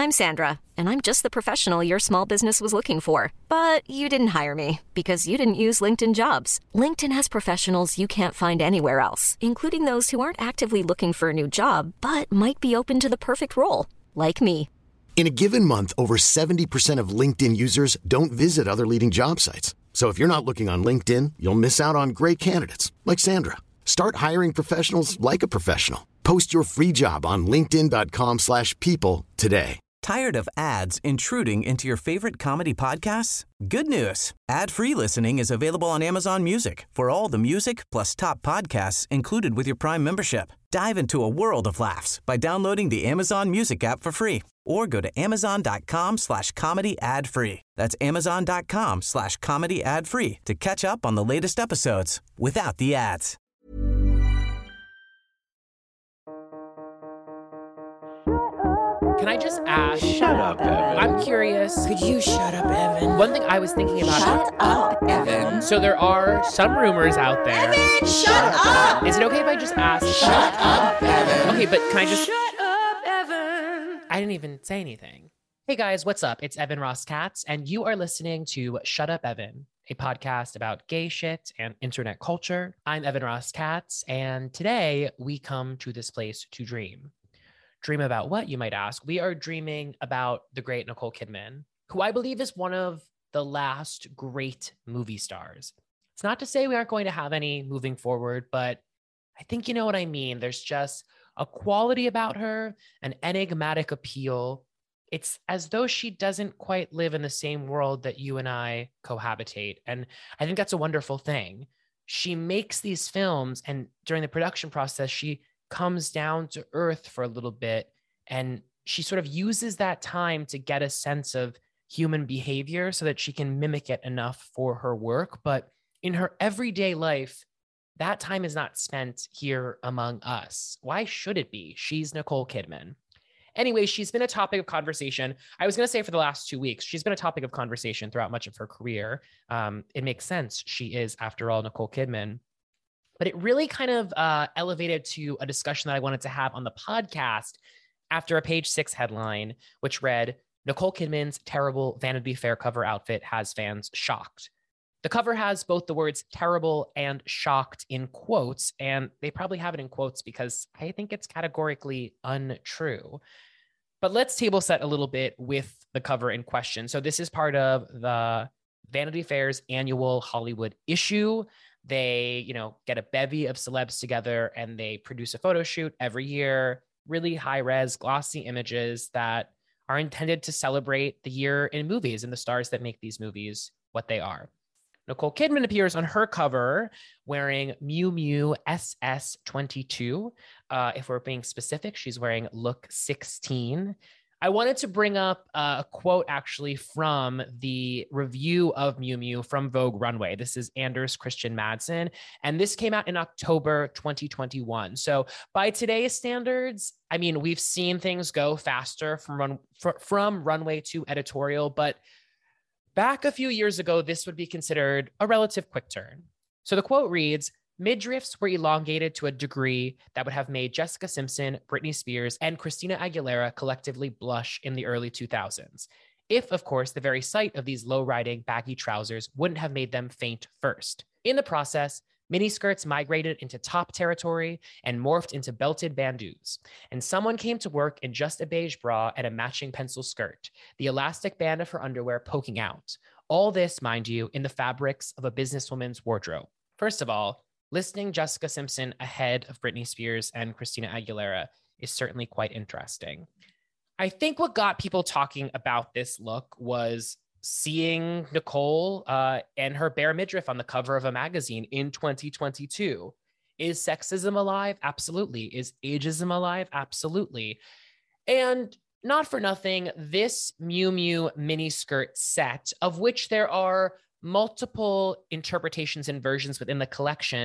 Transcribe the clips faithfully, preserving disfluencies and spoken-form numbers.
I'm Sandra, and I'm just the professional your small business was looking for. But you didn't hire me because you didn't use LinkedIn Jobs. LinkedIn has professionals you can't find anywhere else, including those who aren't actively looking for a new job, but might be open to the perfect role, like me. In a given month, over seventy percent of LinkedIn users don't visit other leading job sites. So if you're not looking on LinkedIn, you'll miss out on great candidates like Sandra. Start hiring professionals like a professional. Post your free job on linkedin dot com slash people today. Tired of ads intruding into your favorite comedy podcasts? Good news. Ad-free listening is available on Amazon Music for all the music plus top podcasts included with your Prime membership. Dive into a world of laughs by downloading the Amazon Music app for free or go to amazon.com slash comedy ad free. That's amazon.com slash comedy ad free to catch up on the latest episodes without the ads. Can I just ask? Shut up, Evan. I'm curious. Could you shut up, Evan? One thing I was thinking about. Shut up, Evan. So there are some rumors out there. Evan, shut up. Is it okay if I just ask? Shut up, Evan. Okay, but can I just? Shut up, Evan. I didn't even say anything. Hey guys, what's up? It's Evan Ross Katz, and you are listening to Shut Up, Evan, a podcast about gay shit and internet culture. I'm Evan Ross Katz, and today we come to this place to dream. Dream about what, you might ask? We are dreaming about the great Nicole Kidman, who I believe is one of the last great movie stars. It's not to say we aren't going to have any moving forward, but I think you know what I mean. There's just a quality about her, an enigmatic appeal. It's as though she doesn't quite live in the same world that you and I cohabitate. And I think that's a wonderful thing. She makes these films, and during the production process, she comes down to earth for a little bit, and she sort of uses that time to get a sense of human behavior so that she can mimic it enough for her work. But in her everyday life, that time is not spent here among us. Why should it be? She's Nicole Kidman. Anyway, she's been a topic of conversation. I was going to say for the last two weeks, she's been a topic of conversation throughout much of her career. Um, it makes sense. She is, after all, Nicole Kidman. But it really kind of uh, elevated to a discussion that I wanted to have on the podcast after a Page Six headline, which read, Nicole Kidman's terrible Vanity Fair cover outfit has fans shocked. The cover has both the words terrible and shocked in quotes, and they probably have it in quotes because I think it's categorically untrue. But let's table set a little bit with the cover in question. So this is part of the Vanity Fair's annual Hollywood issue. They, you know, get a bevy of celebs together and they produce a photo shoot every year, really high res, glossy images that are intended to celebrate the year in movies and the stars that make these movies what they are. Nicole Kidman appears on her cover wearing Miu Miu S S twenty-two. Uh, if we're being specific, she's wearing look sixteen. I wanted to bring up a quote actually from the review of Miu Miu from Vogue Runway. This is Anders Christian Madsen, and this came out in October twenty twenty-one. So by today's standards, I mean, we've seen things go faster from, run, fr- from runway to editorial, but back a few years ago, this would be considered a relative quick turn. So the quote reads, midriffs were elongated to a degree that would have made Jessica Simpson, Britney Spears, and Christina Aguilera collectively blush in the early two thousands. If, of course, the very sight of these low-riding, baggy trousers wouldn't have made them faint first. In the process, miniskirts migrated into top territory and morphed into belted bandeaus. And someone came to work in just a beige bra and a matching pencil skirt, the elastic band of her underwear poking out. All this, mind you, in the fabrics of a businesswoman's wardrobe. First of all, listing Jessica Simpson ahead of Britney Spears and Christina Aguilera is certainly quite interesting. I think what got people talking about this look was seeing Nicole uh, and her bare midriff on the cover of a magazine in twenty twenty-two. Is sexism alive? Absolutely. Is ageism alive? Absolutely. And not for nothing, this Miu Miu miniskirt set, of which there are multiple interpretations and versions within the collection,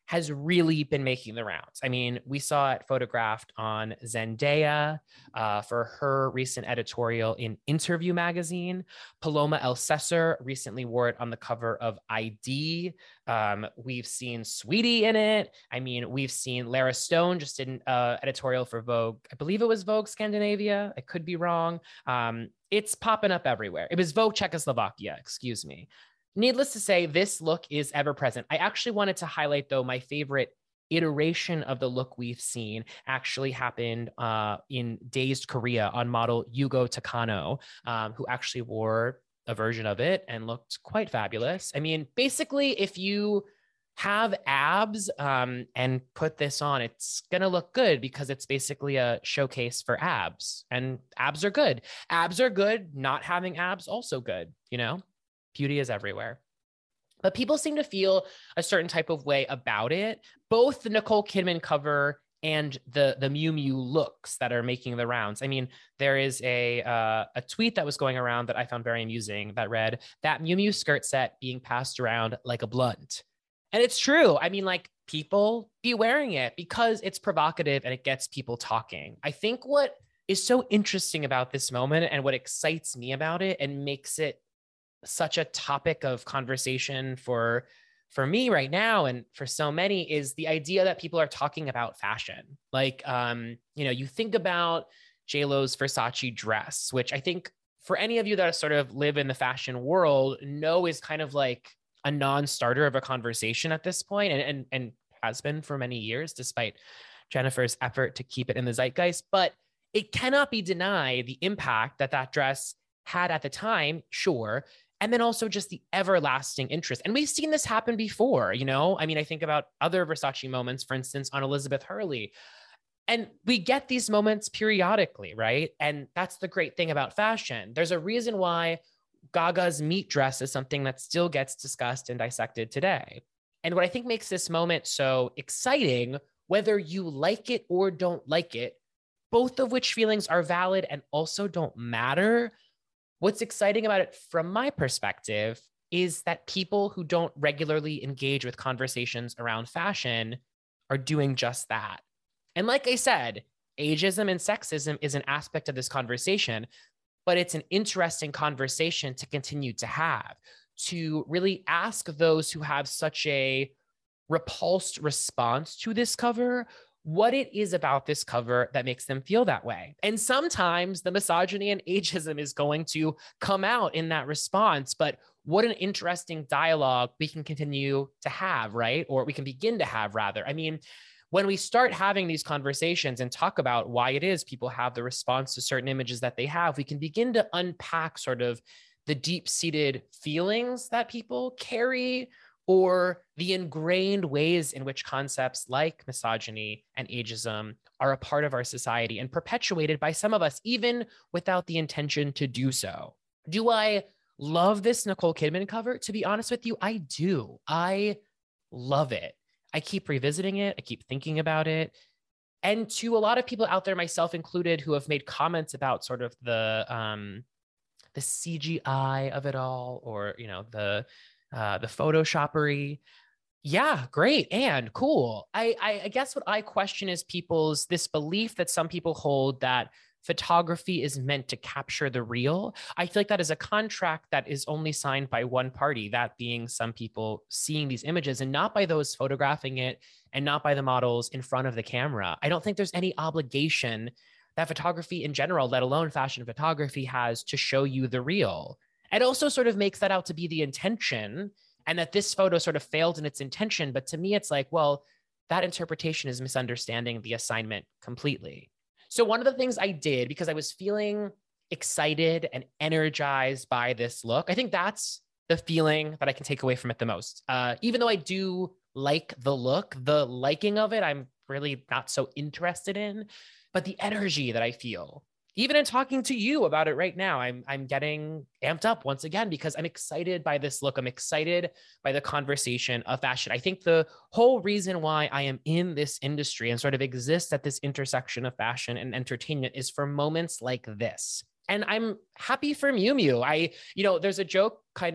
has really been making the rounds. I mean, we saw it photographed on Zendaya uh, for her recent editorial in Interview magazine. Paloma El Cesar recently wore it on the cover of I D. Um, we've seen Sweetie in it. I mean, we've seen Lara Stone just did an uh, editorial for Vogue. I believe it was Vogue Scandinavia. I could be wrong. Um, it's popping up everywhere. It was Vogue Czechoslovakia, excuse me. Needless to say, this look is ever present. I actually wanted to highlight, though, my favorite iteration of the look we've seen actually happened uh, in Dazed Korea on model Yugo Takano, um, who actually wore a version of it and looked quite fabulous. I mean, basically, if you have abs um, and put this on, it's going to look good because it's basically a showcase for abs, and abs are good. Abs are good. Not having abs, also good, you know? Beauty is everywhere. But people seem to feel a certain type of way about it. Both the Nicole Kidman cover and the, the Miu Miu looks that are making the rounds. I mean, there is a, uh, a tweet that was going around that I found very amusing that read, "That Miu Miu skirt set being passed around like a blunt." And it's true. I mean, like, people be wearing it because it's provocative and it gets people talking. I think what is so interesting about this moment and what excites me about it and makes it such a topic of conversation for for me right now and for so many is the idea that people are talking about fashion. Like, um, you know, you think about J-Lo's Versace dress, which I think for any of you that sort of live in the fashion world know is kind of like a non-starter of a conversation at this point, and, and, and has been for many years, despite Jennifer's effort to keep it in the zeitgeist. But it cannot be denied the impact that that dress had at the time, sure. And then also just the everlasting interest. And we've seen this happen before, you know? I mean, I think about other Versace moments, for instance, on Elizabeth Hurley. And we get these moments periodically, right? And that's the great thing about fashion. There's a reason why Gaga's meat dress is something that still gets discussed and dissected today. And what I think makes this moment so exciting, whether you like it or don't like it, both of which feelings are valid and also don't matter, what's exciting about it from my perspective is that people who don't regularly engage with conversations around fashion are doing just that. And like I said, ageism and sexism is an aspect of this conversation, but it's an interesting conversation to continue to have, to really ask those who have such a repulsed response to this cover what it is about this cover that makes them feel that way. And sometimes the misogyny and ageism is going to come out in that response, but what an interesting dialogue we can continue to have, right? Or we can begin to have, rather. I mean, when we start having these conversations and talk about why it is people have the response to certain images that they have, we can begin to unpack sort of the deep-seated feelings that people carry, or the ingrained ways in which concepts like misogyny and ageism are a part of our society and perpetuated by some of us, even without the intention to do so. Do I love this Nicole Kidman cover? To be honest with you, I do. I love it. I keep revisiting it. I keep thinking about it. And to a lot of people out there, myself included, who have made comments about sort of the, um, the C G I of it all, or, you know, the, Uh, the Photoshoppery. Yeah, great and cool. I, I, I guess what I question is people's, this belief that some people hold that photography is meant to capture the real. I feel like that is a contract that is only signed by one party, that being some people seeing these images, and not by those photographing it and not by the models in front of the camera. I don't think there's any obligation that photography in general, let alone fashion photography, has to show you the real. It also sort of makes that out to be the intention, and that this photo sort of failed in its intention. But to me, it's like, well, that interpretation is misunderstanding the assignment completely. So one of the things I did, because I was feeling excited and energized by this look, I think that's the feeling that I can take away from it the most. Uh, even though I do like the look, the liking of it, I'm really not so interested in, but the energy that I feel, even in talking to you about it right now, I'm I'm getting amped up once again because I'm excited by this look. I'm excited by the conversation of fashion. I think the whole reason why I am in this industry and sort of exist at this intersection of fashion and entertainment is for moments like this. And I'm happy for Miu Miu. I, you know, there's a joke kind of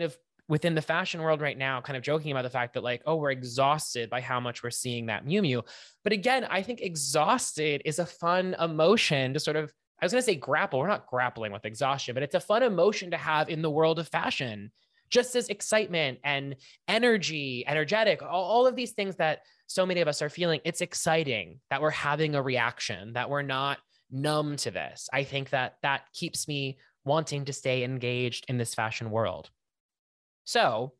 within the fashion world right now, kind of joking about the fact that like, oh, we're exhausted by how much we're seeing that Miu Miu. But again, I think exhausted is a fun emotion to sort of, I was going to say grapple. We're not grappling with exhaustion, but it's a fun emotion to have in the world of fashion, just as excitement and energy, energetic, all, all of these things that so many of us are feeling. It's exciting that we're having a reaction, that we're not numb to this. I think that that keeps me wanting to stay engaged in this fashion world. So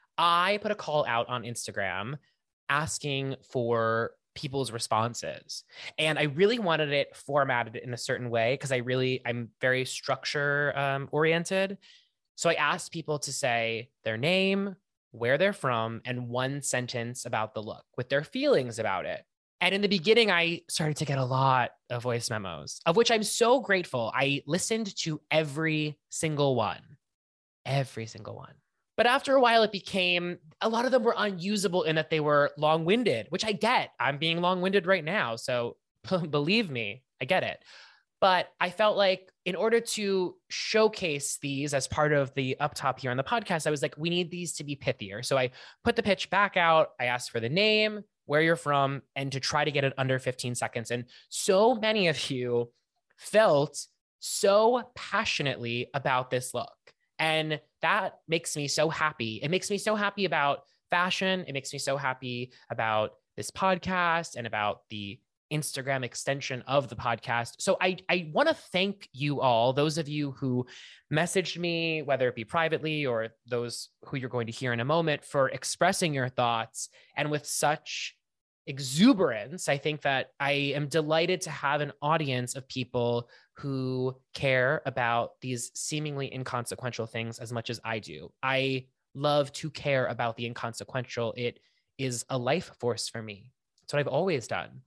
I put a call out on Instagram asking for people's responses. And I really wanted it formatted in a certain way because I really, I'm very structure um, oriented. So I asked people to say their name, where they're from, and one sentence about the look with their feelings about it. And in the beginning, I started to get a lot of voice memos, of which I'm so grateful. I listened to every single one, every single one. But after a while, it became, a lot of them were unusable in that they were long-winded, which I get. I'm being long-winded right now. So believe me, I get it. But I felt like in order to showcase these as part of the up top here on the podcast, I was like, we need these to be pithier. So I put the pitch back out. I asked for the name, where you're from, and to try to get it under fifteen seconds. And so many of you felt so passionately about this look. And that makes me so happy. It makes me so happy about fashion. It makes me so happy about this podcast and about the Instagram extension of the podcast. So I, I want to thank you all, those of you who messaged me, whether it be privately or those who you're going to hear in a moment, for expressing your thoughts and with such exuberance. I think that I am delighted to have an audience of people who care about these seemingly inconsequential things as much as I do. I love to care about the inconsequential. It is a life force for me. It's what I've always done.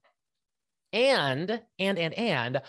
And, and, and, and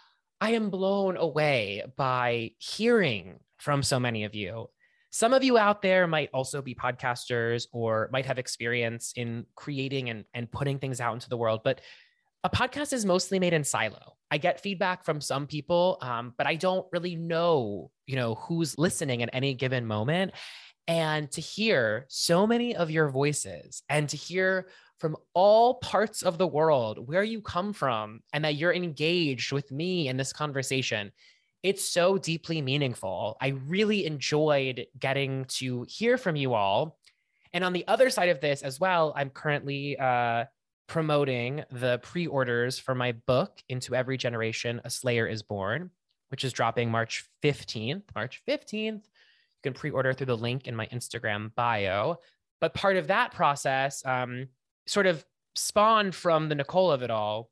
I am blown away by hearing from so many of you. Some of you out there might also be podcasters or might have experience in creating and, and putting things out into the world, but a podcast is mostly made in silo. I get feedback from some people, um, but I don't really know, you know, who's listening at any given moment. And to hear so many of your voices and to hear from all parts of the world where you come from and that you're engaged with me in this conversation, it's so deeply meaningful. I really enjoyed getting to hear from you all. And on the other side of this as well, I'm currently uh, promoting the pre-orders for my book, Into Every Generation, A Slayer is Born, which is dropping March fifteenth. March fifteenth. You can pre-order through the link in my Instagram bio. But part of that process um, sort of spawned from the Nicole of it all.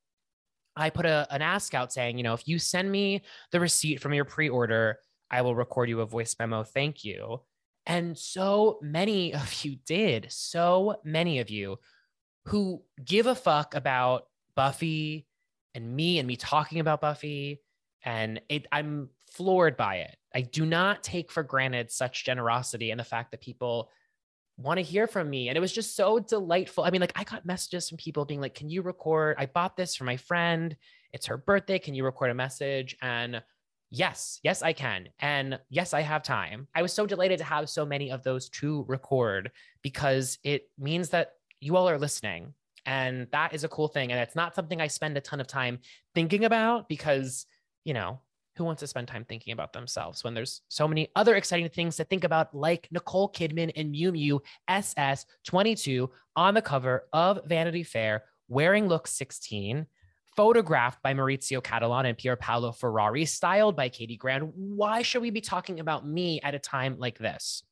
I put a, an ask out saying, you know, if you send me the receipt from your pre-order, I will record you a voice memo. Thank you. And so many of you did, so many of you who give a fuck about Buffy and me and me talking about Buffy. And it, I'm floored by it. I do not take for granted such generosity and the fact that people want to hear from me. And it was just so delightful. I mean, like I got messages from people being like, can you record? I bought this for my friend. It's her birthday. Can you record a message? And yes, yes, I can. And yes, I have time. I was so delighted to have so many of those to record because it means that you all are listening. And that is a cool thing. And it's not something I spend a ton of time thinking about because, you know, who wants to spend time thinking about themselves when there's so many other exciting things to think about, like Nicole Kidman and Miu Miu S S twenty-two on the cover of Vanity Fair, wearing look sixteen, photographed by Maurizio Catalan and Pier Paolo Ferrari, styled by Katie Grand. Why should we be talking about me at a time like this?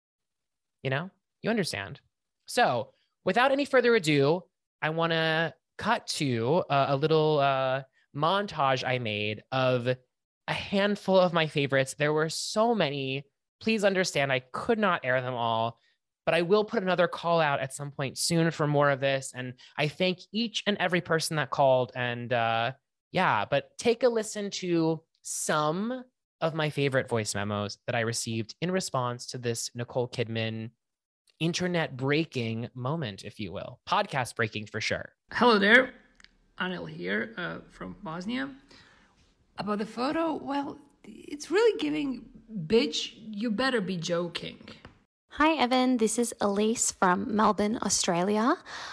You know, you understand. So without any further ado, I want to cut to uh, a little uh, montage I made of a handful of my favorites. There were so many. Please understand, I could not air them all, but I will put another call out at some point soon for more of this. And I thank each and every person that called. And uh, yeah, but take a listen to some of my favorite voice memos that I received in response to this Nicole Kidman internet breaking moment, if you will. Podcast breaking for sure. Hello there, Anil here uh, from Bosnia. About the photo, well, it's really giving, bitch, you better be joking. Hi, Evan. This is Elise from Melbourne, Australia.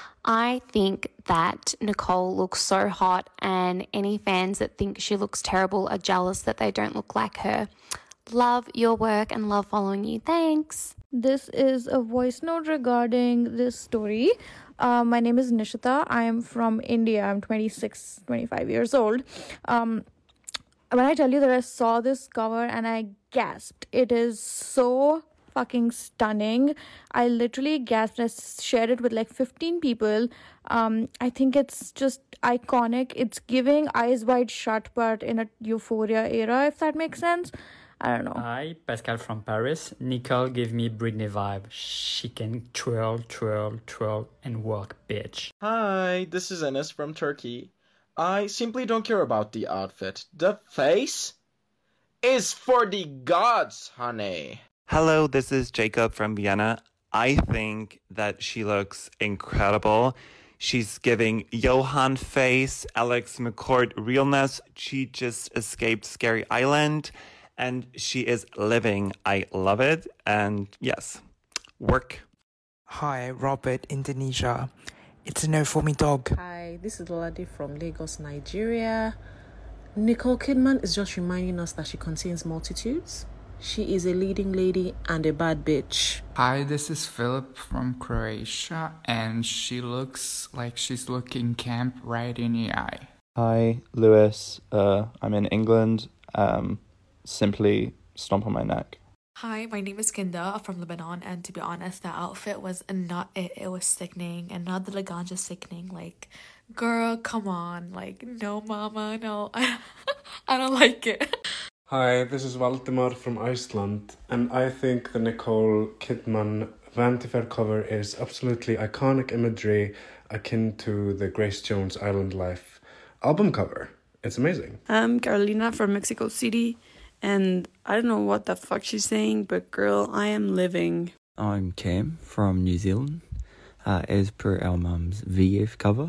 I think that Nicole looks so hot, and any fans that think she looks terrible are jealous that they don't look like her. Love your work and love following you. Thanks. This is a voice note regarding this story. Uh, my name is Nishita. I am from India. I'm twenty-six, twenty-five years old. Um, when I tell you that I saw this cover and I gasped, it is so fucking stunning. I literally gasped. I shared it with like fifteen people. Um, I think it's just iconic. It's giving Eyes Wide Shut, but in a Euphoria era, if that makes sense. I don't know. Hi, Pascal from Paris. Nicole gave me Britney vibe. She can twirl, twirl, twirl, and work, bitch. Hi, this is Enes from Turkey. I simply don't care about the outfit. The face is for the gods, honey. Hello, this is Jacob from Vienna. I think that she looks incredible. She's giving Johan face, Alex McCord realness. She just escaped Scary Island. And she is living. I love it. And yes, work. Hi, Robert, Indonesia. It's a no for me, dog. Hi, this is Lolade from Lagos, Nigeria. Nicole Kidman is just reminding us that she contains multitudes. She is a leading lady and a bad bitch. Hi, this is Philip from Croatia, and she looks like she's looking camp right in the eye. Hi, Lewis. Uh, I'm in England. Um... Simply stomp on my neck. Hi, my name is Kinda from Lebanon, and to be honest, that outfit was not it. It was sickening, and not the Laganja sickening. Like, girl, come on. Like, no, mama, no. I, I don't like it. Hi, this is Valdemar from Iceland, and I think the Nicole Kidman Vanity Fair cover is absolutely iconic imagery akin to the Grace Jones Island Life album cover. It's amazing. I'm Carolina from Mexico City. And I don't know what the fuck she's saying, but girl, I am living. I'm Cam from New Zealand. Uh, as per our mum's V F cover,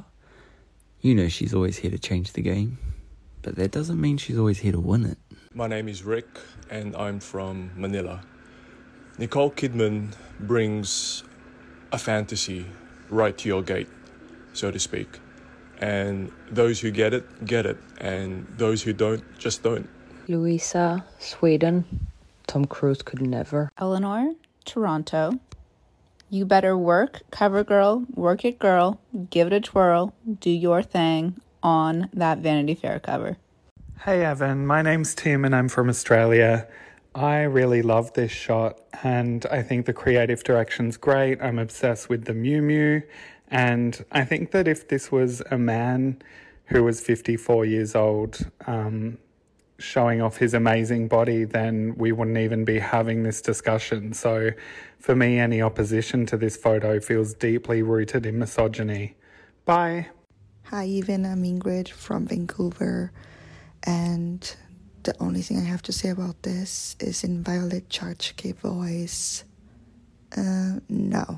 you know she's always here to change the game, but that doesn't mean she's always here to win it. My name is Rick, and I'm from Manila. Nicole Kidman brings a fantasy right to your gate, so to speak. And those who get it, get it. And those who don't, just don't. Louisa, Sweden. Tom Cruise could never. Eleanor, Toronto. You better work, cover girl, work it girl, give it a twirl, do your thing on that Vanity Fair cover. Hey Evan, my name's Tim and I'm from Australia. I really love this shot and I think the creative direction's great. I'm obsessed with the Miu Miu, and I think that if this was a man who was fifty-four years old, um, showing off his amazing body, then we wouldn't even be having this discussion. So for me, any opposition to this photo feels deeply rooted in misogyny. Bye. Hi, Evan. I'm Ingrid from Vancouver. And the only thing I have to say about this is in Violet Chachki voice. Uh, no.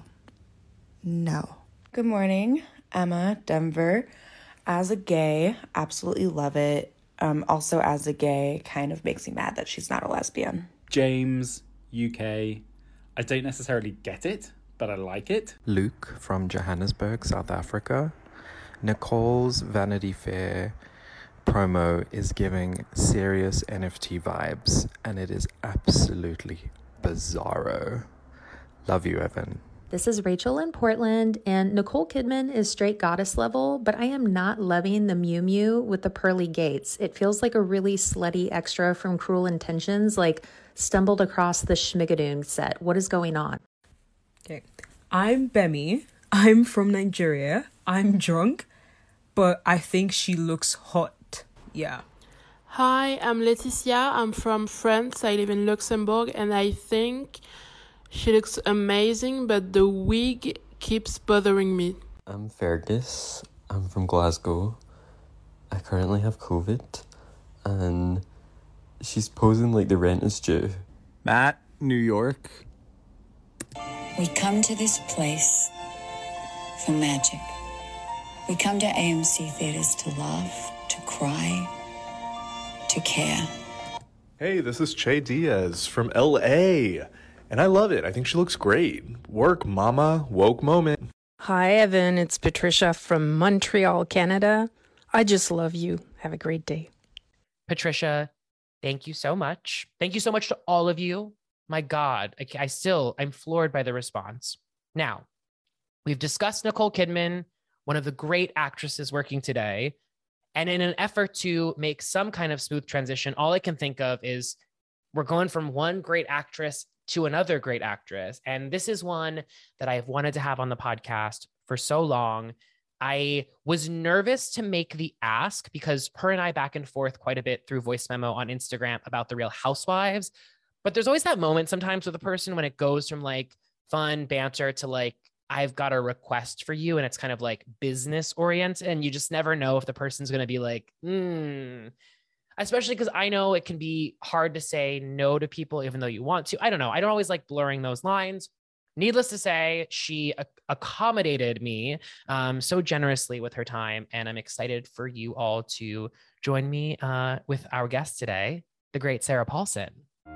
No. Good morning. Emma, Denver. As a gay, absolutely love it. Um, also, as a gay, kind of makes me mad that she's not a lesbian. James, U K. I don't necessarily get it, but I like it. Luke from Johannesburg, South Africa. Nicole's Vanity Fair promo is giving serious N F T vibes, and it is absolutely bizarro. Love you, Evan. This is Rachel in Portland, and Nicole Kidman is straight goddess level, but I am not loving the Miu Miu with the pearly gates. It feels like a really slutty extra from Cruel Intentions, like stumbled across the Schmigadoon set. What is going on? Okay, I'm Bemi. I'm from Nigeria. I'm drunk, but I think she looks hot. Yeah. Hi, I'm Laetitia. I'm from France. I live in Luxembourg, and I think she looks amazing, but the wig keeps bothering me. I'm Fergus. I'm from Glasgow. I currently have COVID, and she's posing like the rent is due. Matt, New York. We come to this place for magic. We come to A M C theaters to laugh, to cry, to care. Hey, this is Che Diaz from L A. And I love it. I think she looks great. Work, mama. Woke moment. Hi, Evan. It's Patricia from Montreal, Canada. I just love you. Have a great day. Patricia, thank you so much. Thank you so much to all of you. My God, I, I still, I'm floored by the response. Now, we've discussed Nicole Kidman, one of the great actresses working today. And in an effort to make some kind of smooth transition, all I can think of is we're going from one great actress to another great actress. And this is one that I've wanted to have on the podcast for so long. I was nervous to make the ask because her and I back and forth quite a bit through voice memo on Instagram about The Real Housewives. But there's always that moment sometimes with a person when it goes from like fun banter to like, I've got a request for you. And it's kind of like business oriented. And you just never know if the person's going to be like, hmm. Especially because I know it can be hard to say no to people, even though you want to. I don't know. I don't always like blurring those lines. Needless to say, she ac- accommodated me um, so generously with her time. And I'm excited for you all to join me uh, with our guest today, the great Sarah Paulson.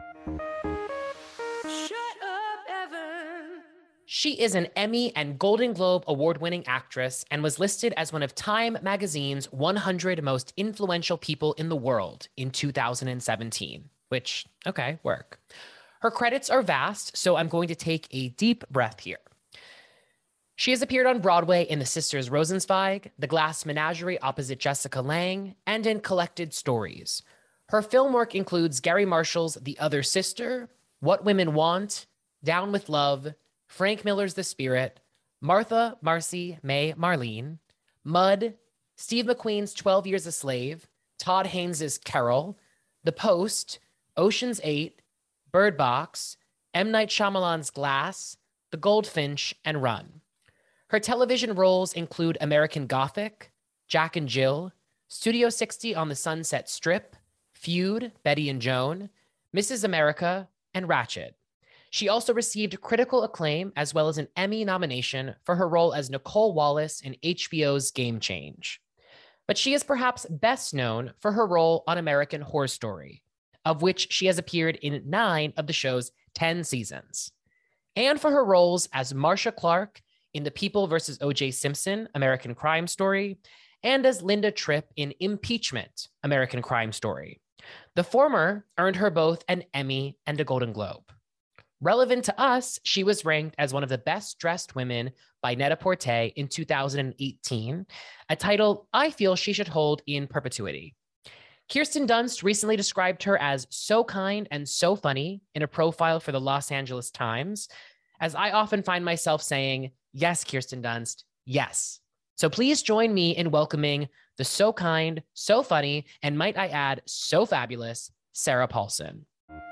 She is an Emmy and Golden Globe award-winning actress and was listed as one of Time Magazine's one hundred most influential people in the world in two thousand seventeen, which, okay, work. Her credits are vast, so I'm going to take a deep breath here. She has appeared on Broadway in The Sisters Rosenzweig, The Glass Menagerie opposite Jessica Lange, and in Collected Stories. Her film work includes Gary Marshall's The Other Sister, What Women Want, Down with Love, Frank Miller's The Spirit, Martha, Marcy, May, Marlene, Mud, Steve McQueen's twelve Years a Slave, Todd Haynes' Carol, The Post, Ocean's Eight, Bird Box, M. Night Shyamalan's Glass, The Goldfinch, and Run. Her television roles include American Gothic, Jack and Jill, Studio sixty on the Sunset Strip, Feud, Betty and Joan, Missus America, and Ratched. She also received critical acclaim as well as an Emmy nomination for her role as Nicole Wallace in H B O's Game Change. But she is perhaps best known for her role on American Horror Story, of which she has appeared in nine of the show's ten seasons, and for her roles as Marcia Clark in The People versus O J Simpson, American Crime Story, and as Linda Tripp in Impeachment, American Crime Story. The former earned her both an Emmy and a Golden Globe. Relevant to us, she was ranked as one of the best dressed women by Net-a-Porter in two thousand eighteen, a title I feel she should hold in perpetuity. Kirsten Dunst recently described her as so kind and so funny in a profile for the Los Angeles Times, as I often find myself saying, yes, Kirsten Dunst, yes. So please join me in welcoming the so kind, so funny, and might I add, so fabulous, Sarah Paulson.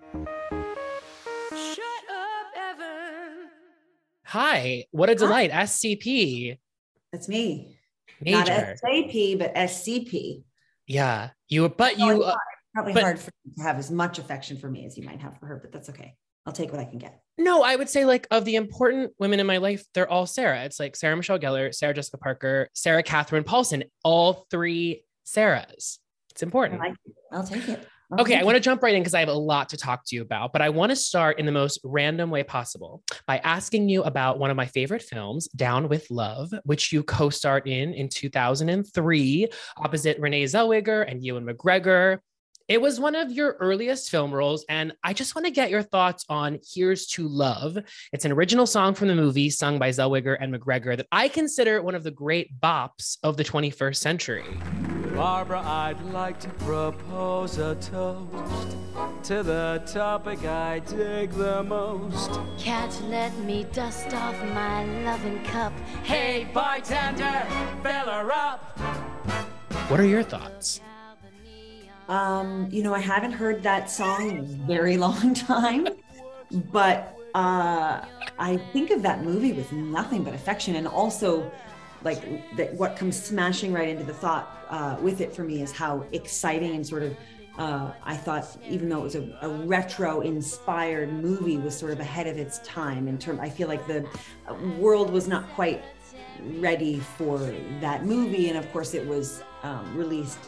Hi, what a delight. Hi. S C P. That's me. Major. Not S A P, but S C P. Yeah, you, but probably you. Hard, probably but, hard for you to have as much affection for me as you might have for her, but that's okay. I'll take what I can get. No, I would say like of the important women in my life, they're all Sarah. It's like Sarah Michelle Gellar, Sarah Jessica Parker, Sarah Catherine Paulson, all three Sarahs. It's important. I like it. I'll take it. I'll Okay, take I want to jump right in because I have a lot to talk to you about, but I want to start in the most random way possible by asking you about one of my favorite films, Down with Love, which you co-starred in in two thousand three opposite Renee Zellweger and Ewan McGregor. It was one of your earliest film roles, and I just want to get your thoughts on Here's to Love. It's an original song from the movie sung by Zellweger and McGregor that I consider one of the great bops of the twenty-first century. Barbara, I'd like to propose a toast to the topic I dig the most. Can't you let me dust off my loving cup? Hey, bartender, fill her up. What are your thoughts? Um, you know, I haven't heard that song in a very long time, but uh, I think of that movie with nothing but affection, and also like that what comes smashing right into the thought uh, with it for me is how exciting and sort of uh, I thought, even though it was a, a retro inspired movie, was sort of ahead of its time in term. I feel like the world was not quite ready for that movie, and of course it was um, released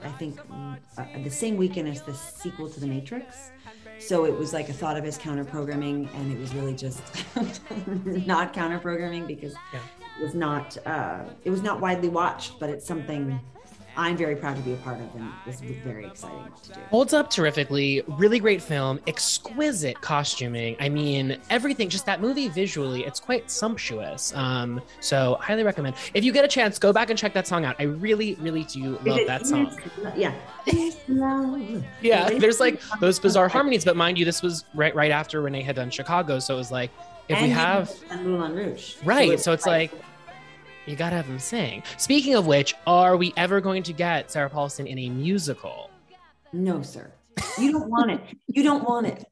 I think, uh, the same weekend as the sequel to The Matrix. So it was like a thought of as counter-programming, and it was really just not counter-programming because yeah. it was not uh, it was not widely watched, but it's something I'm very proud to be a part of, and it was very exciting to do. Holds up terrifically, really great film, exquisite costuming. I mean, everything, just that movie visually, it's quite sumptuous. Um, so highly recommend. If you get a chance, go back and check that song out. I really, really do love it, that song. Yeah. Yeah, there's like those bizarre harmonies, but mind you, this was right right after Renee had done Chicago, so it was like, if and we have... And Moulin Rouge. Right, so it's, so it's like, like you gotta have them sing. Speaking of which, are we ever going to get Sarah Paulson in a musical? No, sir. You don't want it. You don't want it.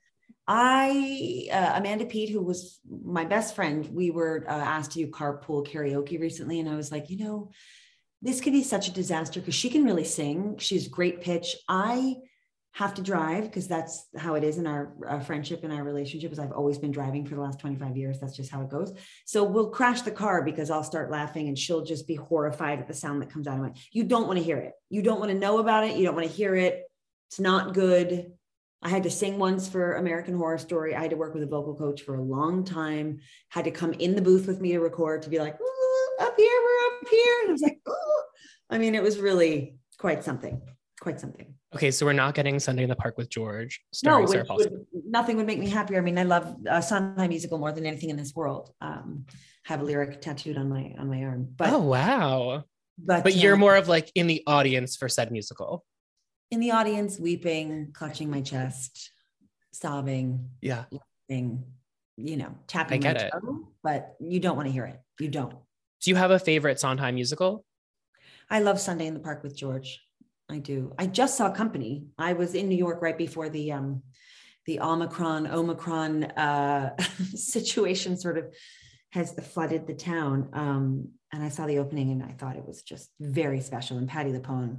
I, uh, Amanda Peet, who was my best friend, we were uh, asked to do carpool karaoke recently. And I was like, you know, this could be such a disaster because she can really sing. She's great pitch. I have to drive because that's how it is in our uh, friendship and our relationship, is I've always been driving for the last twenty-five years. That's just how it goes. So we'll crash the car because I'll start laughing and she'll just be horrified at the sound that comes out of it. You don't want to hear it. You don't want to know about it. You don't want to hear it. It's not good. I had to sing once for American Horror Story. I had to work with a vocal coach for a long time, had to come in the booth with me to record, to be like, up here, we're up here. And I was like, oh, I mean, it was really quite something, quite something. Okay, so we're not getting Sunday in the Park with George starring no, Sarah Paulson. Would, nothing would make me happier. I mean, I love a Sondheim musical more than anything in this world. Um, have a lyric tattooed on my on my arm. But oh wow! But but you're um, more of like in the audience for said musical. In the audience, weeping, clutching my chest, sobbing. Yeah, laughing, you know, tapping. I get my it. toe, but you don't want to hear it. You don't. Do you have a favorite Sondheim musical? I love Sunday in the Park with George. I do. I just saw Company. I was in New York right before the um, the Omicron Omicron uh, situation sort of has flooded the town, um, and I saw the opening, and I thought it was just very special. And Patti LuPone,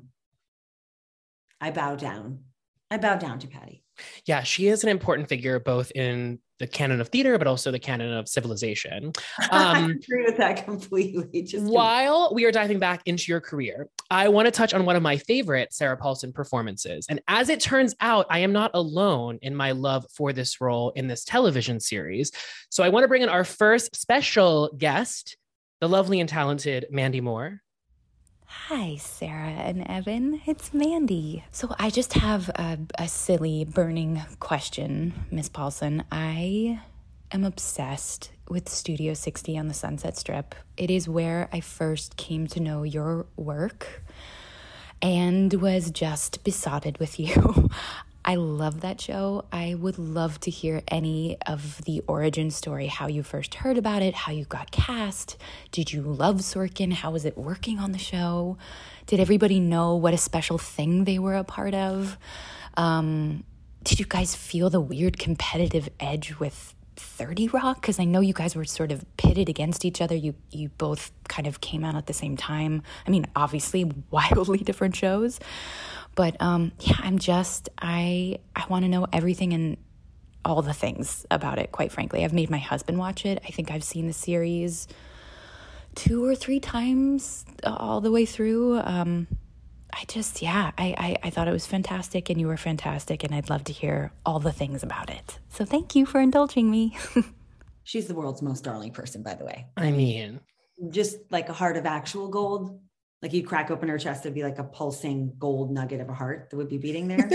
I bow down. I bow down to Patti. Yeah, she is an important figure both in the canon of theater, but also the canon of civilization. Um, I agree with that completely. Just while we are diving back into your career, I want to touch on one of my favorite Sarah Paulson performances. And as it turns out, I am not alone in my love for this role in this television series. So I want to bring in our first special guest, the lovely and talented Mandy Moore. Hi, Sarah and Evan. It's Mandy. So I just have a, a silly burning question, Miss Paulson. I am obsessed with Studio sixty on the Sunset Strip. It is where I first came to know your work and was just besotted with you. I love that show. I would love to hear any of the origin story, how you first heard about it, how you got cast. Did you love Sorkin? How was it working on the show? Did everybody know what a special thing they were a part of? Um, did you guys feel the weird competitive edge with thirty Rock? Because I know you guys were sort of pitted against each other. You you both kind of came out at the same time. I mean, obviously wildly different shows. But um, yeah, I'm just, I I want to know everything and all the things about it, quite frankly. I've made my husband watch it. I think I've seen the series two or three times all the way through. Um, I just, yeah, I, I, I thought it was fantastic and you were fantastic and I'd love to hear all the things about it. So thank you for indulging me. She's the world's most darling person, by the way. I mean, just like a heart of actual gold. Like you'd crack open her chest, it'd be like a pulsing gold nugget of a heart that would be beating there.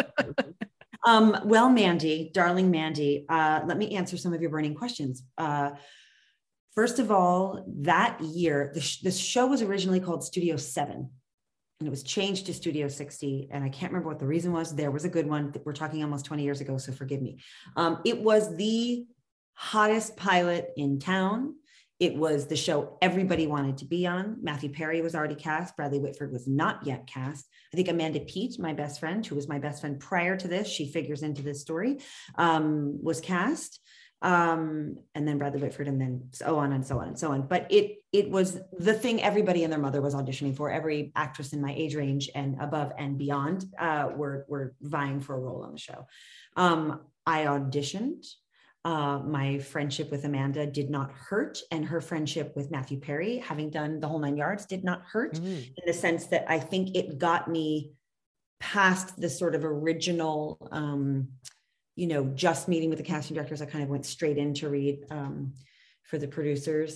um, well, Mandy, darling Mandy, uh, let me answer some of your burning questions. Uh, first of all, that year, the, sh- the show was originally called Studio seven, and it was changed to Studio sixty. And I can't remember what the reason was. There was a good one. We're talking almost twenty years ago, so forgive me. Um, it was the hottest pilot in town. It was the show everybody wanted to be on. Matthew Perry was already cast. Bradley Whitford was not yet cast. I think Amanda Peet, my best friend, who was my best friend prior to this, she figures into this story, um, was cast. Um, and then Bradley Whitford, and then so on and so on and so on. But it it was the thing everybody and their mother was auditioning for. Every actress in my age range and above and beyond uh, were, were vying for a role on the show. Um, I auditioned. Uh, my friendship with Amanda did not hurt, and her friendship with Matthew Perry, having done the whole nine yards, did not hurt mm. in the sense that I think it got me past the sort of original, um, you know, just meeting with the casting directors. I kind of went straight in to read um, for the producers.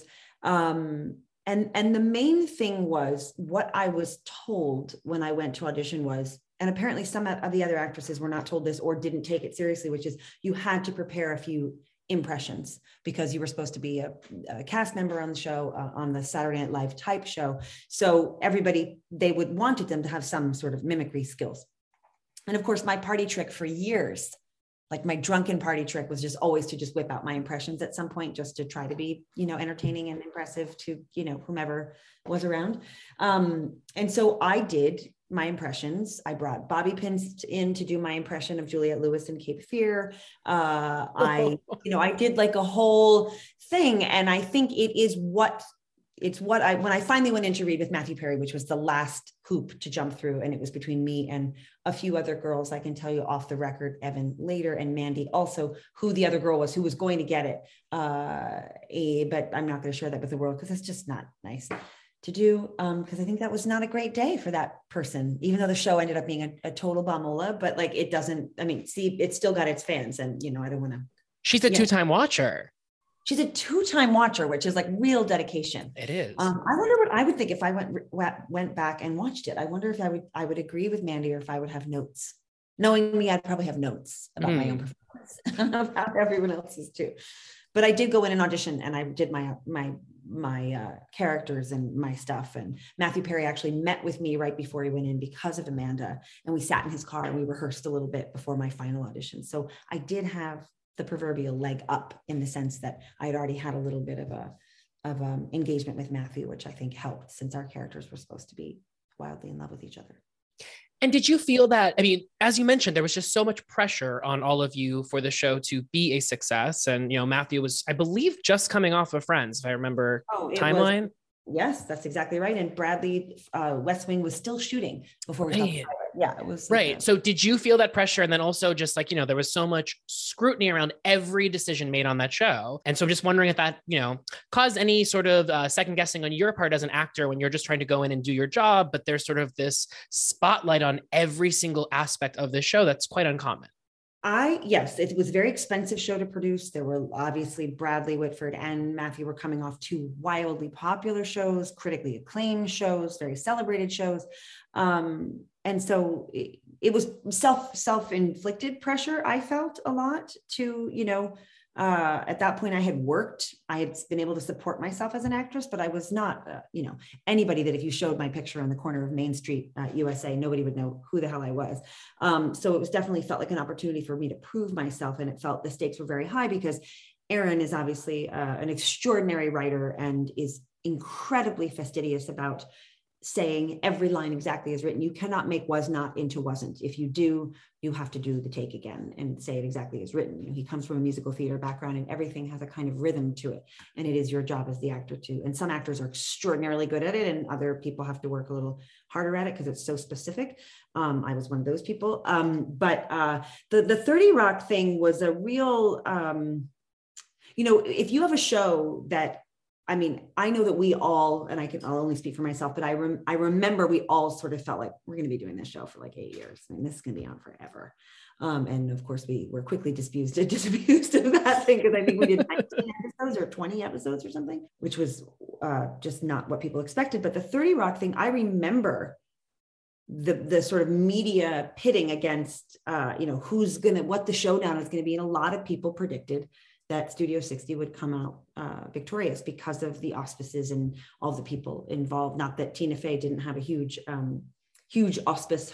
Um, and, and the main thing was what I was told when I went to audition was, and apparently some of the other actresses were not told this or didn't take it seriously, which is you had to prepare a few impressions because you were supposed to be a, a cast member on the show, uh, on the Saturday Night Live type show. So everybody, they would wanted them to have some sort of mimicry skills. And of course, my party trick for years, like my drunken party trick was just always to just whip out my impressions at some point, just to try to be, you know, entertaining and impressive to, you know, whomever was around. Um, and so I did my impressions. I brought bobby pins in to do my impression of Juliette Lewis in Cape Fear. Uh, I, you know, I did like a whole thing. And I think it is what, it's what I, when I finally went in to read with Matthew Perry, which was the last hoop to jump through, and it was between me and a few other girls. I can tell you off the record, Evan later, and Mandy also, who the other girl was, who was going to get it. Uh, a, but I'm not going to share that with the world because it's just not nice to do, um, because I think that was not a great day for that person, even though the show ended up being a, a total bamola, but like, it doesn't, I mean, see, it's still got its fans, and, you know, I don't want to. She's a yeah. two-time watcher. She's a two-time watcher, which is like real dedication. It is. Um, I wonder what I would think if I went, went back and watched it. I wonder if I would, I would agree with Mandy, or if I would have notes. Knowing me, I'd probably have notes about mm. my own performance, about everyone else's too. But I did go in and audition, and I did my, my, my uh, characters and my stuff. And Matthew Perry actually met with me right before he went in because of Amanda. And we sat in his car and we rehearsed a little bit before my final audition. So I did have the proverbial leg up in the sense that I had already had a little bit of a, of um, engagement with Matthew, which I think helped, since our characters were supposed to be wildly in love with each other. And did you feel that, I mean, as you mentioned, there was just so much pressure on all of you for the show to be a success. And, you know, Matthew was, I believe, just coming off of Friends, if I remember oh, timeline. Was, yes, that's exactly right. And Bradley uh, West Wing was still shooting before we right. got yeah, it was. Right. Uh, so did you feel that pressure? And then also just like, you know, there was so much scrutiny around every decision made on that show. And so I'm just wondering if that, you know, caused any sort of uh, second guessing on your part as an actor when you're just trying to go in and do your job, but there's sort of this spotlight on every single aspect of the show that's quite uncommon. I, yes, it was a very expensive show to produce. There were obviously Bradley Whitford and Matthew were coming off two wildly popular shows, critically acclaimed shows, very celebrated shows. Um, and so it, it was self, self-inflicted pressure. I felt a lot to, you know, uh, at that point I had worked, I had been able to support myself as an actress, but I was not, uh, you know, anybody that if you showed my picture on the corner of Main Street, uh, U S A, nobody would know who the hell I was. Um, so it was definitely felt like an opportunity for me to prove myself. And it felt the stakes were very high because Aaron is obviously uh, an extraordinary writer and is incredibly fastidious about saying every line exactly as written. You cannot make was not into wasn't. If you do, you have to do the take again and say it exactly as written. You know, he comes from a musical theater background and everything has a kind of rhythm to it. And it is your job as the actor to, and some actors are extraordinarily good at it and other people have to work a little harder at it because it's so specific. Um, I was one of those people. Um, but uh, the, the thirty Rock thing was a real, um, you know, if you have a show that, I mean, I know that we all, and I can, I'll only speak for myself, but I rem, I remember we all sort of felt like we're going to be doing this show for like eight years. I mean, this is going to be on forever. Um, and of course we were quickly disabused, disabused of that thing. Cause I think we did nineteen episodes or twenty episodes or something, which was uh, just not what people expected. But the thirty Rock thing, I remember the, the sort of media pitting against, uh, you know, who's going to, what the showdown is going to be. And a lot of people predicted that Studio sixty would come out uh, victorious because of the auspices and all the people involved. Not that Tina Fey didn't have a huge, um, huge auspice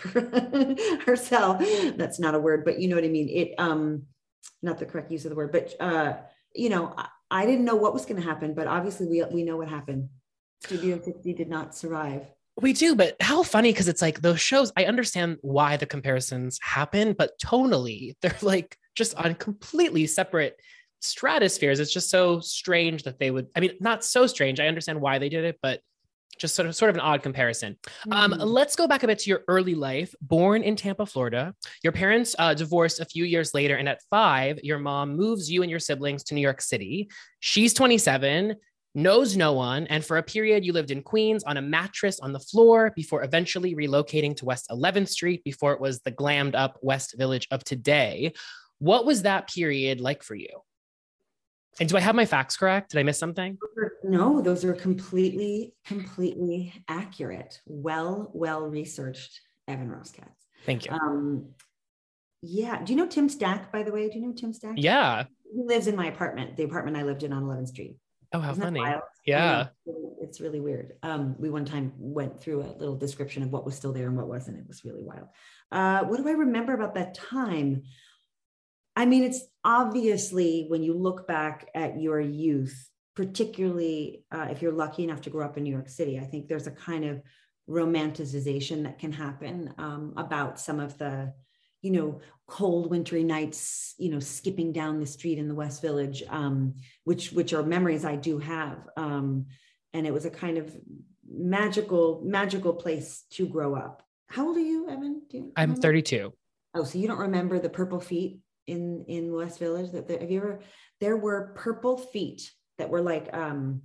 herself. That's not a word, but you know what I mean? It, um, not the correct use of the word, but uh, you know, I, I didn't know what was going to happen, but obviously we we know what happened. Studio sixty did not survive. We do, but how funny, because it's like those shows, I understand why the comparisons happen, but tonally, they're like just on completely separate stratospheres. It's just so strange that they would, I mean, not so strange. I understand why they did it, but just sort of sort of an odd comparison. Mm-hmm. Um, let's go back a bit to your early life. Born in Tampa, Florida. Your parents uh, divorced a few years later. And at five, your mom moves you and your siblings to New York City. She's twenty-seven. knows no one, and for a period you lived in Queens on a mattress on the floor before eventually relocating to West eleventh Street before it was the glammed up West Village of today. What was that period like for you? And do I have my facts correct? Did I miss something? No, those are completely, completely accurate. Well, well researched, Evan Roskatz. Thank you. Um, yeah. Do you know Tim Stack, by the way? Do you know Tim Stack? Yeah. He lives in my apartment, the apartment I lived in on eleventh Street. Oh, how Isn't that funny. wild? Yeah. It's really weird. Um, we one time went through a little description of what was still there and what wasn't. It was really wild. Uh, what do I remember about that time? I mean, it's obviously when you look back at your youth, particularly uh, if you're lucky enough to grow up in New York City, I think there's a kind of romanticization that can happen um, about some of the, you know, cold wintry nights, you know, skipping down the street in the West Village, um, which which are memories I do have. Um, and it was a kind of magical, magical place to grow up. How old are you, Evan? Do you I'm thirty-two. Oh, so you don't remember the purple feet in in West Village? That have you ever? There were purple feet that were like um,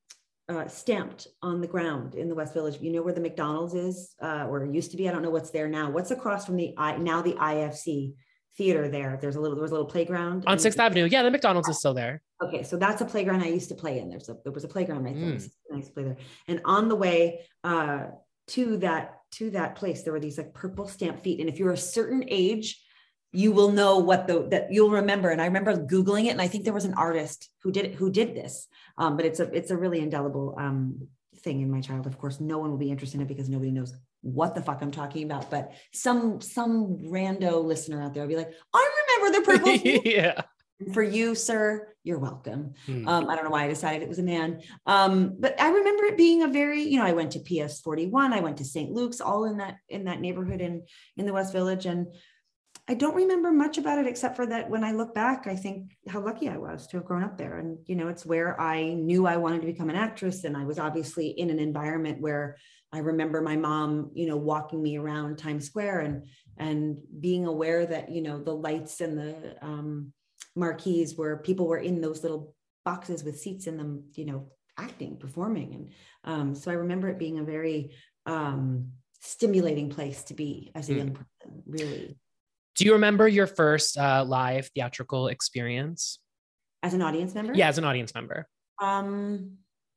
uh, stamped on the ground in the West Village. You know where the McDonald's is, uh, or it used to be. I don't know what's there now. What's across from the I now the I F C theater there? There's a little there was a little playground On sixth Avenue. Yeah, the McDonald's is still there. Okay, so that's a playground I used to play in. There's a there was a playground right there. Mm. I used to play there. And on the way uh, to that to that place, there were these like purple stamped feet. And if you're a certain age, you will know what the that you'll remember. And I remember Googling it, and I think there was an artist who did it, who did this. Um, but it's a it's a really indelible um, thing in my childhood. Of course, no one will be interested in it because nobody knows what the fuck I'm talking about. But some some rando listener out there will be like, I remember the purple feet. Yeah. For you, sir, you're welcome. Hmm. Um, I don't know why I decided it was a man. Um, but I remember it being a very, you know, I went to P S forty-one, I went to Saint Luke's, all in that in that neighborhood in, in the West Village. And I don't remember much about it, except for that when I look back, I think how lucky I was to have grown up there. And, you know, it's where I knew I wanted to become an actress. And I was obviously in an environment where I remember my mom, you know, walking me around Times Square and, and being aware that, you know, the lights and the, um, marquees where people were in those little boxes with seats in them, you know, acting, performing. And um, so I remember it being a very um, stimulating place to be as a mm. young person, really. Do you remember your first uh, live theatrical experience? As an audience member? Yeah, as an audience member. Um,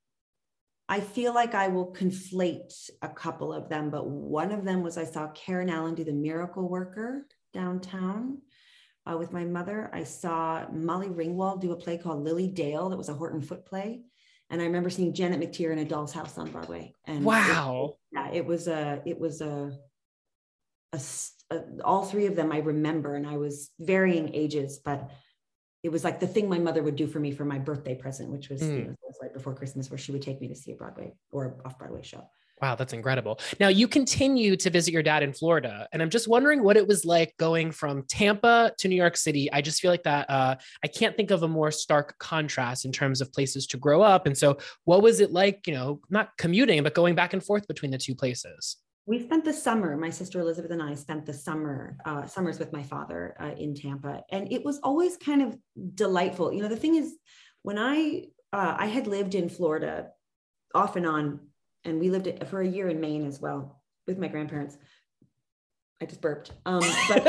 I feel like I will conflate a couple of them, but one of them was I saw Karen Allen do The Miracle Worker downtown. Uh, with my mother. I saw Molly Ringwald do a play called Lily Dale that was a Horton Foote play. And I remember seeing Janet McTeer in A Doll's House on Broadway. And wow. It, yeah, it was a, it was a, a, a, all three of them I remember, and I was varying ages, but it was like the thing my mother would do for me for my birthday present, which was, mm. you know, was right before Christmas, where she would take me to see a Broadway or off-Broadway show. Wow, that's incredible. Now, you continue to visit your dad in Florida, and I'm just wondering what it was like going from Tampa to New York City. I just feel like that uh, I can't think of a more stark contrast in terms of places to grow up. And so what was it like, you know, not commuting, but going back and forth between the two places? We spent the summer, my sister Elizabeth and I spent the summer, uh, summers with my father uh, in Tampa. And it was always kind of delightful. You know, the thing is, when I, uh, I had lived in Florida off and on, and we lived for a year in Maine as well with my grandparents. I just burped. Um, but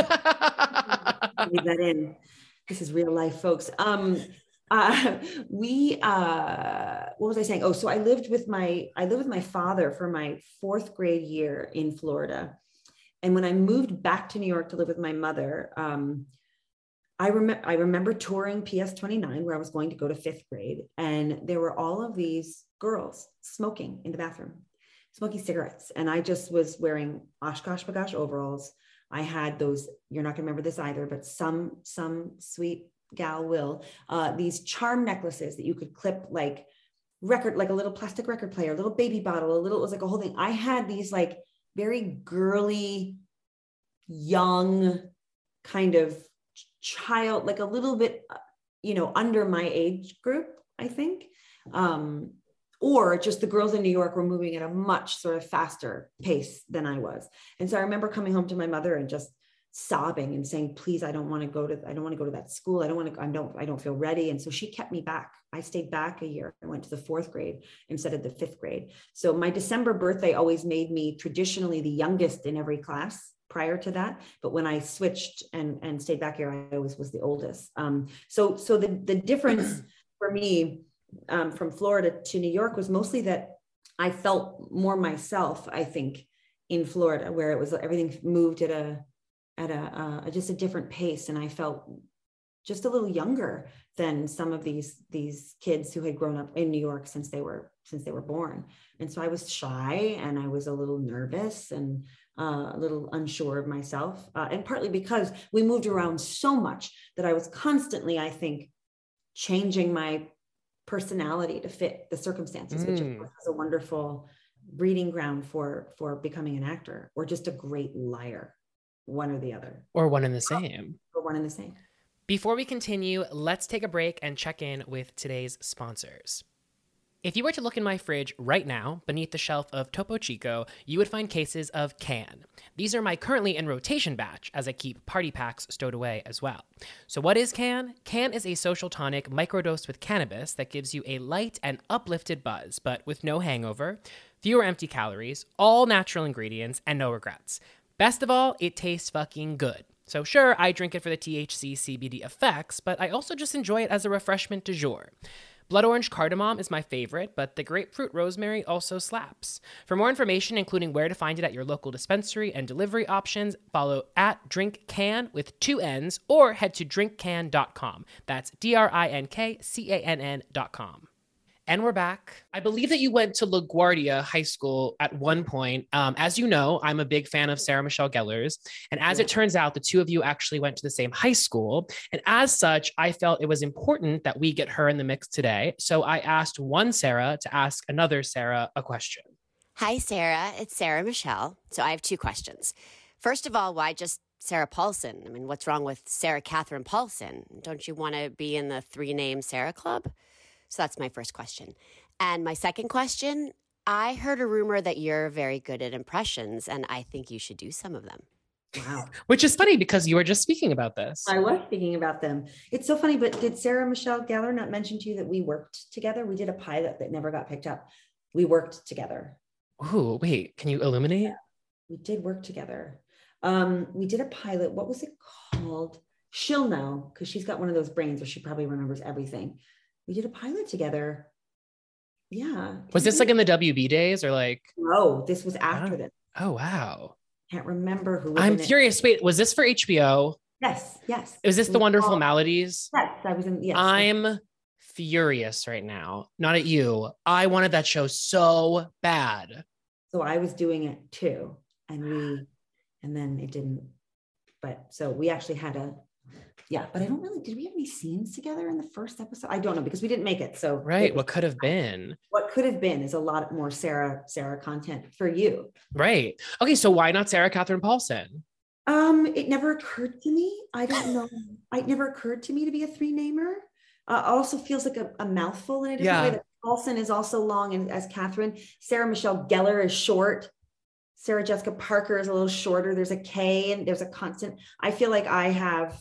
leave that in. This is real life, folks. Um, uh, we, uh, what was I saying? Oh, so I lived with my, I lived with my father for my fourth grade year in Florida. And when I moved back to New York to live with my mother, um, I remember, I remember touring P S twenty-nine where I was going to go to fifth grade. And there were all of these girls smoking in the bathroom, smoking cigarettes. And I just was wearing Oshkosh Bagosh overalls. I had those, you're not gonna remember this either, but some, some sweet gal will, uh, these charm necklaces that you could clip like record, like a little plastic record player, a little baby bottle, a little, it was like a whole thing. I had these like very girly, young kind of child, like a little bit, you know, under my age group, I think. Um, or just the girls in New York were moving at a much sort of faster pace than I was. And so I remember coming home to my mother and just sobbing and saying, please, I don't want to go to, I don't want to go to that school. I don't want to, I don't, I don't feel ready. And so she kept me back. I stayed back a year. I went to the fourth grade instead of the fifth grade. So my December birthday always made me traditionally the youngest in every class prior to that. But when I switched and, and stayed back here, I always was the oldest. Um, so, so the, the difference for me um, from Florida to New York was mostly that I felt more myself, I think, in Florida, where it was everything moved at a, at a, uh, just a different pace. And I felt just a little younger than some of these, these kids who had grown up in New York since they were, since they were born. And so I was shy and I was a little nervous and uh, a little unsure of myself. Uh, and partly because we moved around so much that I was constantly, I think, changing my personality to fit the circumstances, mm. which of course was a wonderful breeding ground for, for becoming an actor or just a great liar. One or the other. Or one and the same. Or one and the same. Before we continue, let's take a break and check in with today's sponsors. If you were to look in my fridge right now, beneath the shelf of Topo Chico, you would find cases of Can. These are my currently in rotation batch, as I keep party packs stowed away as well. So what is Can? Can is a social tonic microdosed with cannabis that gives you a light and uplifted buzz, but with no hangover, fewer empty calories, all natural ingredients, and no regrets. Best of all, it tastes fucking good. So sure, I drink it for the T H C C B D effects, but I also just enjoy it as a refreshment du jour. Blood orange cardamom is my favorite, but the grapefruit rosemary also slaps. For more information, including where to find it at your local dispensary and delivery options, follow at DrinkCann with two N's or head to drink can dot com. That's D R I N K C A N N dot com. And we're back. I believe that you went to LaGuardia High School at one point. Um, as you know, I'm a big fan of Sarah Michelle Gellar's. And as it turns out, the two of you actually went to the same high school. And as such, I felt it was important that we get her in the mix today. So I asked one Sarah to ask another Sarah a question. Hi, Sarah. It's Sarah Michelle. So I have two questions. First of all, why just Sarah Paulson? I mean, what's wrong with Sarah Catherine Paulson? Don't you want to be in the three-name Sarah Club? So that's my first question. And my second question, I heard a rumor that you're very good at impressions, and I think you should do some of them. Wow. Which is funny because you were just speaking about this. I was speaking about them. It's so funny, but did Sarah Michelle Gellar not mention to you that we worked together? We did a pilot that never got picked up. We worked together. Ooh, wait, can you illuminate? Yeah, we did work together. Um, we did a pilot. What was it called? She'll know, because she's got one of those brains where she probably remembers everything. We did a pilot together. Yeah. Was this like in the W B days or like? No, this was after oh. this. Oh, wow. Can't remember who was I'm in it. curious. Wait, was this for H B O? Yes, yes. Was this The Wonderful Maladies? Yes, I was in, yes. I'm furious right now. Not at you. I wanted that show so bad. So I was doing it too. And we, and then it didn't, but so we actually had a, yeah, but I don't really, did we have any scenes together in the first episode? I don't know because we didn't make it. So right. it, what could have been? What could have been is a lot more Sarah, Sarah content for you. Right. Okay. So why not Sarah Catherine Paulson? Um, it never occurred to me. I don't know. It never occurred to me to be a three namer. Uh, also feels like a, a mouthful in a different yeah. way. That Paulson is also long and as Catherine. Sarah Michelle Gellar is short. Sarah Jessica Parker is a little shorter. There's a K and there's a constant. I feel like I have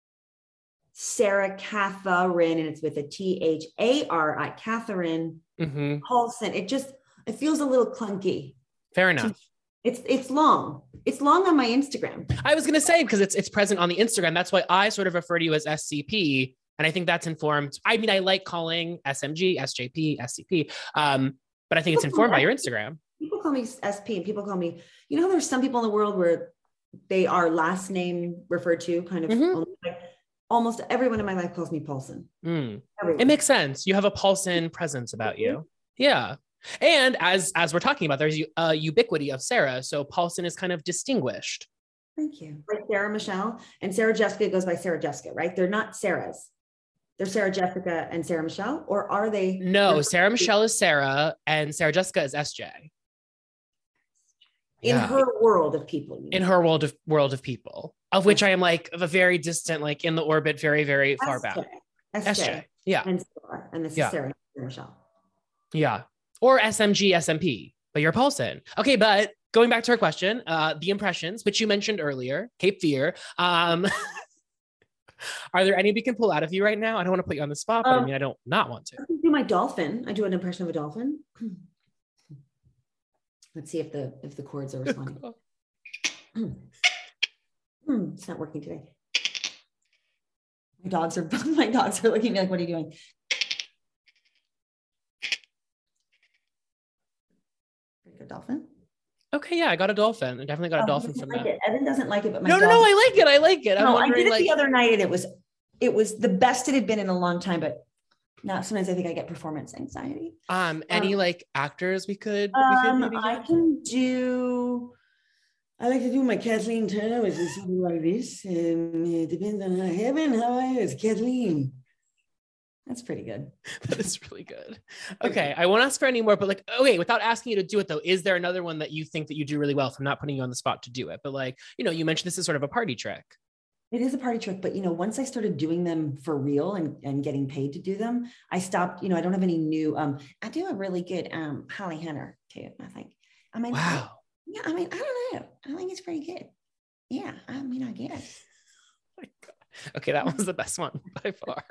Sarah Catherine, and it's with a T H A R I, Catherine mm-hmm. Paulson. It just, it feels a little clunky. Fair enough. It's it's long. It's long on my Instagram. I was going to say, because it's it's present on the Instagram. That's why I sort of refer to you as S C P. And I think that's informed. I mean, I like calling S M G, S J P, S C P. Um, but I think it's informed by your Instagram. People call me S P and people call me, you know, there's some people in the world where they are last name referred to kind of mm-hmm. like, almost everyone in my life calls me Paulson. Mm. It makes sense. You have a Paulson presence about you. Mm-hmm. Yeah. And as as we're talking about, there's a ubiquity of Sarah. So Paulson is kind of distinguished. Thank you. Like Sarah Michelle and Sarah Jessica goes by Sarah Jessica, right? They're not Sarahs. They're Sarah Jessica and Sarah Michelle, or are they? No, Sarah Michelle is Sarah and Sarah Jessica is S J. In yeah. her world of people. You know? In her world of world of people, of which I am like of a very distant, like in the orbit, very, very far S J. back. S J. S J. Yeah. And, Sarah, and this yeah. is Sarah and Michelle. Yeah. Or S M G, S M P, but you're Paulson. Okay, but going back to her question, uh, the impressions, which you mentioned earlier, Cape Fear. Um, are there any we can pull out of you right now? I don't want to put you on the spot, but um, I mean, I don't not want to. I can do my dolphin. I do an impression of a dolphin. Let's see if the if the chords are responding. It's not working today. My dogs are my dogs are looking at me like, what are you doing? A dolphin. Okay, yeah, I got a dolphin. I definitely got a oh, dolphin from like that. It. Evan doesn't like it, but my no, no, no, I like it. I like it. I'm no, I did it like... the other night, and it was, it was the best it had been in a long time. But now sometimes I think I get performance anxiety. Um, any um, like actors we could? Um, we could maybe I can do. I like to do my Kathleen Turner, which is something like this. Um, it depends on how Evan, how I is Kathleen. That's pretty good. That is really good. Okay, I won't ask for any more, but like, okay, without asking you to do it though, is there another one that you think that you do really well? If I'm not putting you on the spot to do it, but like, you know, you mentioned this is sort of a party trick. It is a party trick, but you know, once I started doing them for real and, and getting paid to do them, I stopped, you know, I don't have any new, um, I do a really good um, Holly Hunter too, I think. I mean, wow. Yeah, I mean, I don't know. I think it's pretty good. Yeah, I mean, I guess. Oh my God. Okay, that was the best one by far.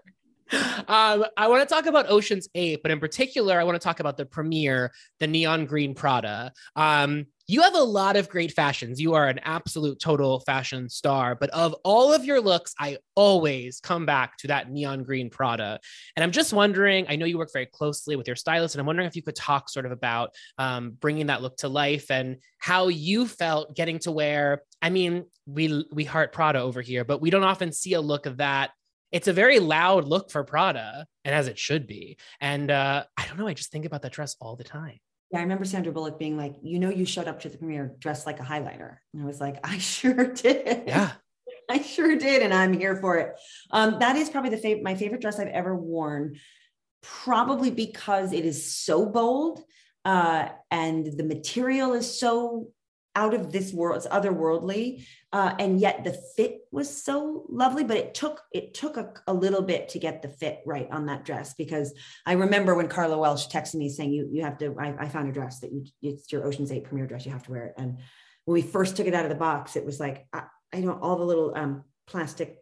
Um, I want to talk about Ocean's Eight, but in particular, I want to talk about the premiere, the neon green Prada. Um, you have a lot of great fashions. You are an absolute total fashion star, but of all of your looks, I always come back to that neon green Prada. And I'm just wondering, I know you work very closely with your stylist, and I'm wondering if you could talk sort of about um, bringing that look to life and how you felt getting to wear, I mean, we, we heart Prada over here, but we don't often see a look of that. It's a very loud look for Prada, and as it should be. And uh, I don't know, I just think about that dress all the time. Yeah, I remember Sandra Bullock being like, you know, you showed up to the premiere dressed like a highlighter. And I was like, I sure did. Yeah. I sure did. And I'm here for it. Um, that is probably the fav- my favorite dress I've ever worn, probably because it is so bold uh, and the material is so out of this world, it's otherworldly, uh, and yet the fit was so lovely. But it took it took a, a little bit to get the fit right on that dress, because I remember when Carla Welsh texted me saying, "You you have to." I, I found a dress that you, it's your Ocean's Eight premiere dress. You have to wear it. And when we first took it out of the box, it was like I, I don't all the little um, plastic.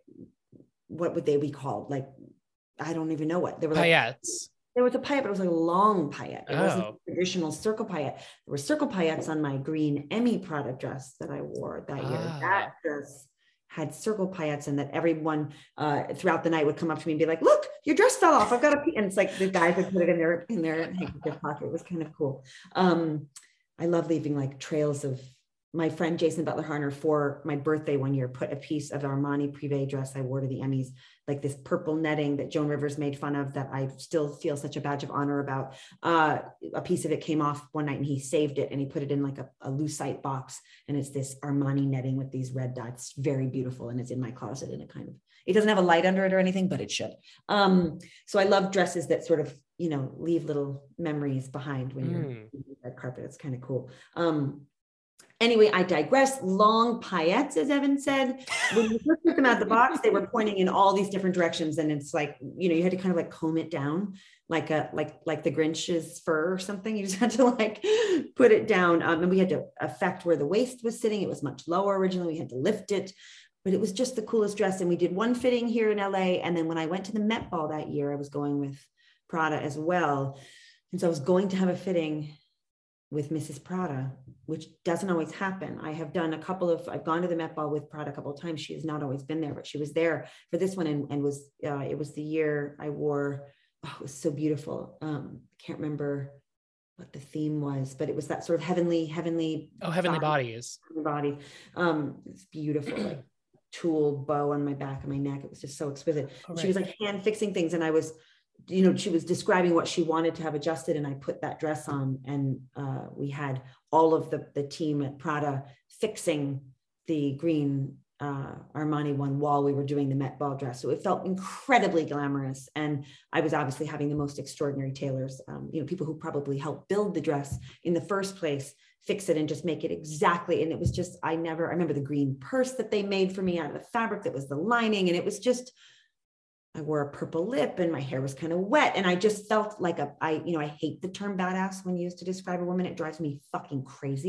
What would they be called? Like I don't even know what they were. Like, paillettes. There was a paillette, but it was like a long paillette. It oh. wasn't a traditional circle paillette. There were circle paillettes on my green Emmy Prada dress that I wore that year. Ah. That dress had circle paillettes, and that everyone uh, throughout the night would come up to me and be like, "Look, your dress fell off. I've got a," pe-. And it's like the guys would put it in their in their handkerchief pocket. It was kind of cool. Um, I love leaving like trails of. My friend Jason Butler Harner, for my birthday one year, put a piece of the Armani Privé dress I wore to the Emmys, like this purple netting that Joan Rivers made fun of, that I still feel such a badge of honor about. Uh, a piece of it came off one night and he saved it and he put it in like a, a lucite box. And it's this Armani netting with these red dots, very beautiful. And it's in my closet, and it kind of, it doesn't have a light under it or anything, but it should. Um, so I love dresses that sort of, you know, leave little memories behind when you're Mm. on the red carpet. It's kind of cool. Um, Anyway, I digress. Long paillettes, as Evan said. When you first took them out of the box, they were pointing in all these different directions, and it's like, you know, you had to kind of like comb it down, like a like like the Grinch's fur or something. You just had to like put it down, um, and we had to affect where the waist was sitting. It was much lower originally. We had to lift it, but it was just the coolest dress. And we did one fitting here in L A, and then when I went to the Met Ball that year, I was going with Prada as well, and so I was going to have a fitting with Missus Prada, which doesn't always happen. I have done a couple of, I've gone to the Met Ball with Prada a couple of times. She has not always been there, but she was there for this one, and, and was, uh, it was the year I wore, oh, it was so beautiful. Um, I can't remember what the theme was, but it was that sort of heavenly, heavenly. Oh, Heavenly body, Bodies. Body. Um, it's beautiful, like tulle bow on my back and my neck. It was just so exquisite. Oh, She was right. like hand fixing things, and I was, you know, she was describing what she wanted to have adjusted, and I put that dress on, and uh, we had all of the, the team at Prada fixing the green uh, Armani one while we were doing the Met Ball dress. So it felt incredibly glamorous. And I was obviously having the most extraordinary tailors, um, you know, people who probably helped build the dress in the first place, fix it and just make it exactly. And it was just, I never, I remember the green purse that they made for me out of the fabric that was the lining. And it was just, I wore a purple lip and my hair was kind of wet. And I just felt like a, I, you know, I hate the term badass when used to describe a woman. It drives me fucking crazy.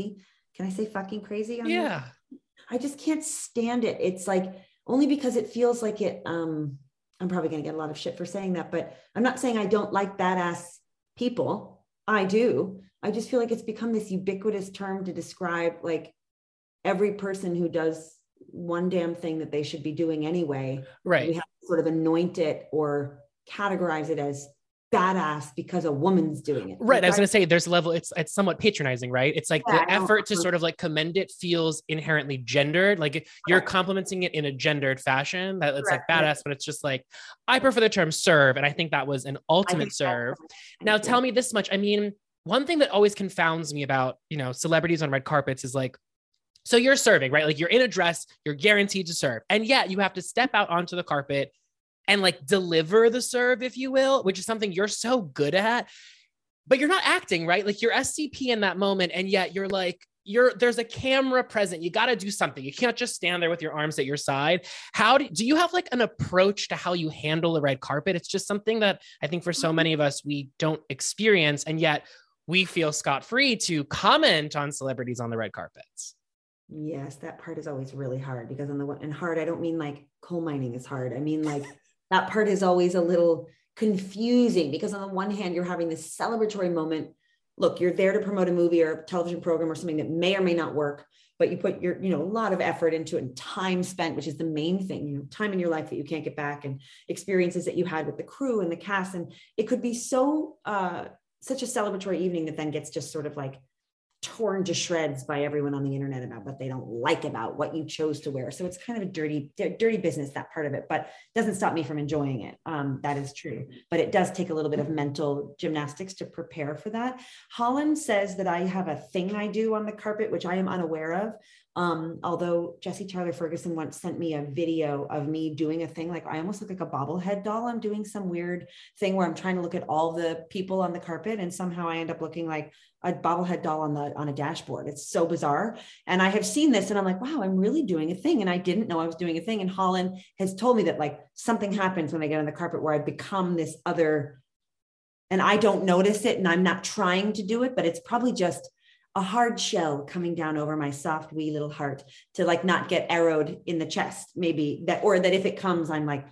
can I say fucking crazy on Yeah. this? I just can't stand it. It's like, only because it feels like it, um, I'm probably going to get a lot of shit for saying that, but I'm not saying I don't like badass people. I do. I just feel like it's become this ubiquitous term to describe like every person who does one damn thing that they should be doing anyway. Right. We have to sort of anoint it or categorize it as badass because a woman's doing it. Right. Like, I was going to say there's a level, it's it's somewhat patronizing, right? It's like Yeah, the I don't- effort to sort of like commend it feels inherently gendered. Like you're complimenting it in a gendered fashion that it's Correct. like badass, but it's just like, I prefer the term serve. And I think that was an ultimate serve. Now tell me this much. I mean, one thing that always confounds me about, you know, celebrities on red carpets is like, so you're serving, right? Like you're in a dress, you're guaranteed to serve. And yet you have to step out onto the carpet and like deliver the serve, if you will, which is something you're so good at, but you're not acting, right? Like you're S C P in that moment. And yet you're like, you're, there's a camera present. You got to do something. You can't just stand there with your arms at your side. How do, do you have like an approach to how you handle the red carpet? It's just something that I think for so many of us, we don't experience. And yet we feel scot-free to comment on celebrities on the red carpets. Yes, that part is always really hard because on the one and hard, I don't mean like coal mining is hard. I mean like that part is always a little confusing because on the one hand, you're having this celebratory moment. Look, you're there to promote a movie or a television program or something that may or may not work, but you put your, you know, a lot of effort into it and time spent, which is the main thing, you know, time in your life that you can't get back and experiences that you had with the crew and the cast. And it could be so, uh, such a celebratory evening that then gets just sort of like torn to shreds by everyone on the internet about what they don't like about what you chose to wear. So it's kind of a dirty, dirty business, that part of it, but doesn't stop me from enjoying it. Um, that is true, but it does take a little bit of mental gymnastics to prepare for that. Holland says that I have a thing I do on the carpet, which I am unaware of. Um, although Jessie Tyler Ferguson once sent me a video of me doing a thing, like I almost look like a bobblehead doll. I'm doing some weird thing where I'm trying to look at all the people on the carpet and somehow I end up looking like a bobblehead doll on the, on a dashboard. It's so bizarre. And I have seen this and I'm like, wow, I'm really doing a thing. And I didn't know I was doing a thing. And Holland has told me that like something happens when I get on the carpet where I become this other, and I don't notice it and I'm not trying to do it, but it's probably just a hard shell coming down over my soft, wee little heart to like not get arrowed in the chest, maybe that, or that if it comes, I'm like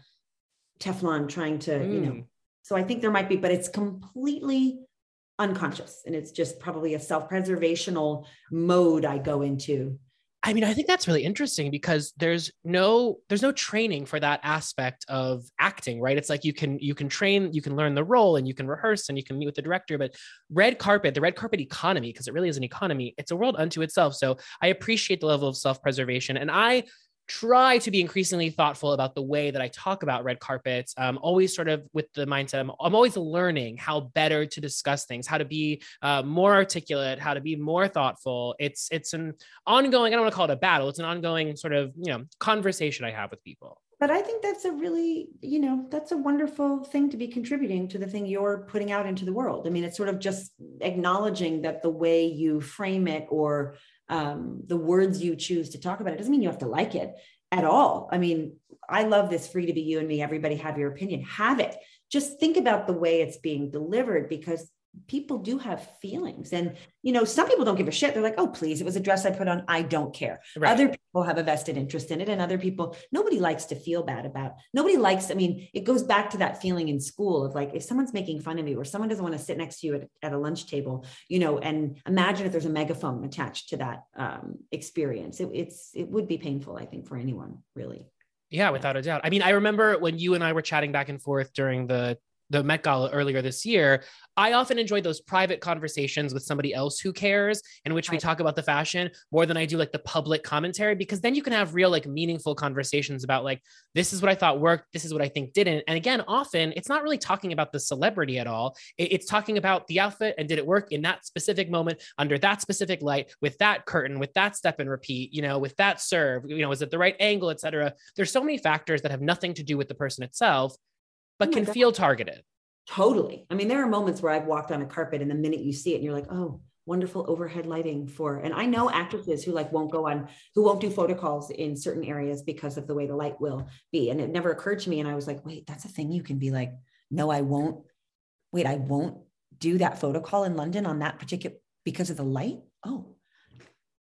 Teflon trying to, mm. you know, so I think there might be, but it's completely unconscious. And it's just probably a self-preservational mode I go into. I mean, I think that's really interesting because there's no, there's no training for that aspect of acting, right? It's like you can, you can train, you can learn the role and you can rehearse and you can meet with the director, but red carpet, the red carpet economy, because it really is an economy, it's a world unto itself. So I appreciate the level of self-preservation. And I try to be increasingly thoughtful about the way that I talk about red carpets, um, always sort of with the mindset, I'm, I'm always learning how better to discuss things, how to be uh, more articulate, how to be more thoughtful. It's it's an ongoing, I don't want to call it a battle, it's an ongoing sort of, you know, conversation I have with people. But I think that's a really, you know, that's a wonderful thing to be contributing to the thing you're putting out into the world. I mean, it's sort of just acknowledging that the way you frame it or um, the words you choose to talk about it doesn't mean you have to like it at all. I mean, I love this free to be you and me. Everybody have your opinion, have it. Just think about the way it's being delivered because people do have feelings and, you know, some people don't give a shit. They're like, oh, please, it was a dress I put on. I don't care. Right. Other people have a vested interest in it. And other people, nobody likes to feel bad about, nobody likes, I mean, it goes back to that feeling in school of like, if someone's making fun of you or someone doesn't want to sit next to you at, at a lunch table, you know, and imagine if there's a megaphone attached to that um, experience, it, it's, it would be painful, I think, for anyone really. Yeah, without a doubt. I mean, I remember when you and I were chatting back and forth during the the Met Gala earlier this year, I often enjoy those private conversations with somebody else who cares, in which we talk about the fashion more than I do like the public commentary, because then you can have real, like meaningful conversations about like, this is what I thought worked. This is what I think didn't. And again, often it's not really talking about the celebrity at all. It's talking about the outfit and did it work in that specific moment, under that specific light, with that curtain, with that step and repeat, you know, with that serve, you know, is it the right angle, et cetera. There's so many factors that have nothing to do with the person itself, but oh can God. feel targeted. Totally. I mean, there are moments where I've walked on a carpet and the minute you see it and you're like, oh, wonderful overhead lighting for, and I know actresses who like won't go on, who won't do photo calls in certain areas because of the way the light will be. And it never occurred to me. And I was like, wait, that's a thing you can be like, no, I won't. Wait, I won't do that photo call in London on that particular, because of the light. Oh,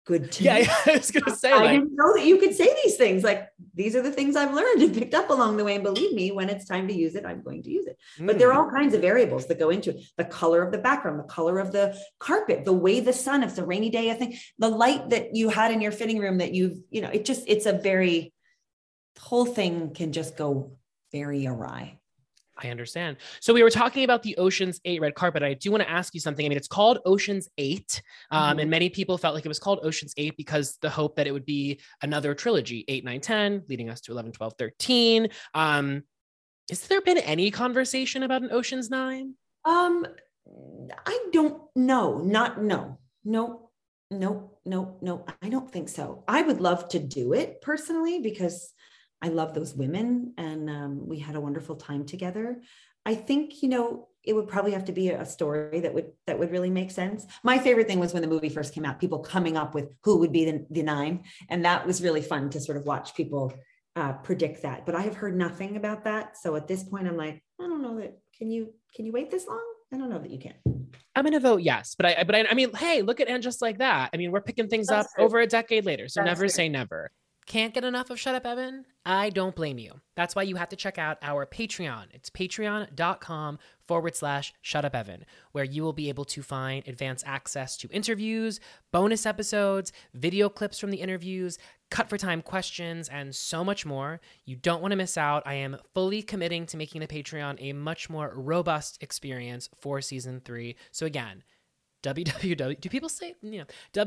good to Yeah, know. yeah, I was gonna say, I like, didn't know that you could say these things. Like, these are the things I've learned and picked up along the way. And believe me, when it's time to use it, I'm going to use it. But there are all kinds of variables that go into it. The color of the background, the color of the carpet, the way the sun, if it's a rainy day, I think the light that you had in your fitting room that you've, you know, it just, it's a very, the whole thing can just go very awry. I understand. So we were talking about the Ocean's Eight red carpet. I do want to ask you something. I mean, it's called Ocean's Eight. Um, Mhm. And many people felt like it was called Ocean's Eight because the hope that it would be another trilogy, eight, nine, ten, leading us to eleven, twelve, thirteen. Um, has there been any conversation about an Ocean's Nine? Um, I don't know. Not, no, no, no, no, no. I don't think so. I would love to do it personally because I love those women and um, we had a wonderful time together. I think, you know, it would probably have to be a story that would, that would really make sense. My favorite thing was when the movie first came out, people coming up with who would be the, the nine. And that was really fun to sort of watch people uh, predict that, but I have heard nothing about that. So at this point, I'm like, I don't know that, can you, can you wait this long? I don't know that you can. I'm going to vote yes, but I, but I, I mean, hey, look at And Just Like That. I mean, we're picking things That's up true. over a decade later. So That's never true. say never. Can't get enough of Shut Up, Evan? I don't blame you. That's why you have to check out our Patreon. It's patreon.com forward slash Shut Up, Evan, where you will be able to find advanced access to interviews, bonus episodes, video clips from the interviews, cut for time questions, and so much more. You don't want to miss out. I am fully committing to making the Patreon a much more robust experience for season three. So again, www. Do people say, you know,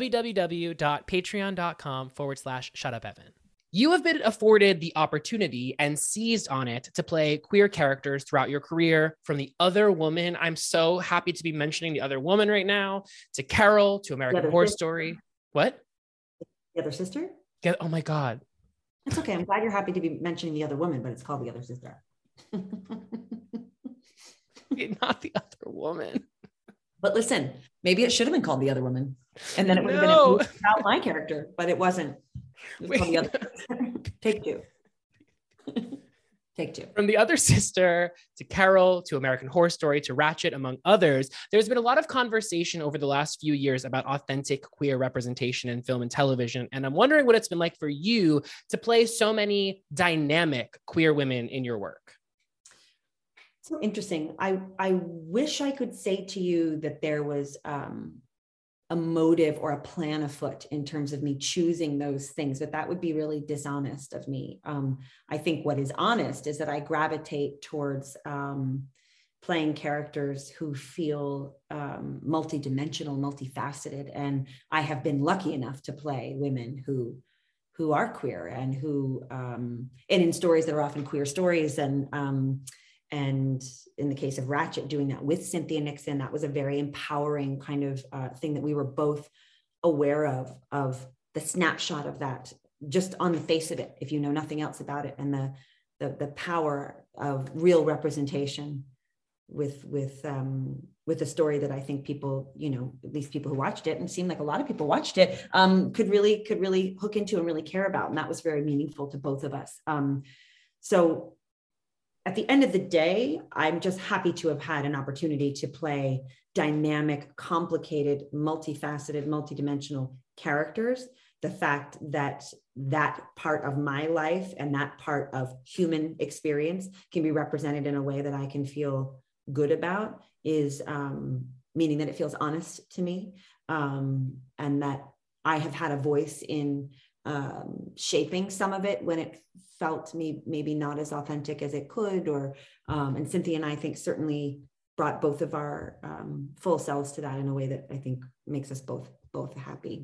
www.patreon.com forward slash shut up Evan. You have been afforded the opportunity and seized on it to play queer characters throughout your career. From The Other Woman, I'm so happy to be mentioning The Other Woman right now, to Carol, to American Horror Sister. Story. What? The Other Sister? Yeah, oh my God. It's okay. I'm glad you're happy to be mentioning The Other Woman, but it's called The Other Sister. Not The Other Woman. But listen, maybe it should have been called The Other Woman. And then it would have No. been about my character, but it wasn't. It was called The Other Sister. Take two. Take two. From The Other Sister to Carol to American Horror Story to Ratchet, among others, there's been a lot of conversation over the last few years about authentic queer representation in film and television. And I'm wondering what it's been like for you to play so many dynamic queer women in your work. So interesting. I, I wish I could say to you that there was um, a motive or a plan afoot in terms of me choosing those things, but that would be really dishonest of me. Um, I think what is honest is that I gravitate towards um, playing characters who feel um, multidimensional, multifaceted. And I have been lucky enough to play women who who are queer and who, um, and in stories that are often queer stories. And um, And in the case of Ratchet, doing that with Cynthia Nixon, that was a very empowering kind of uh, thing that we were both aware of, of the snapshot of that, just on the face of it, if you know nothing else about it, and the the, the power of real representation with with um, with a story that I think people, you know, at least people who watched it, and it seemed like a lot of people watched it, um, could really could really hook into and really care about, and that was very meaningful to both of us. Um, so. At the end of the day, I'm just happy to have had an opportunity to play dynamic, complicated, multifaceted, multidimensional characters. The fact that that part of my life and that part of human experience can be represented in a way that I can feel good about is um, meaning that it feels honest to me, um, and that I have had a voice in um, shaping some of it when it felt me maybe not as authentic as it could, or um, and Cynthia and I think certainly brought both of our um, full selves to that in a way that I think makes us both both happy.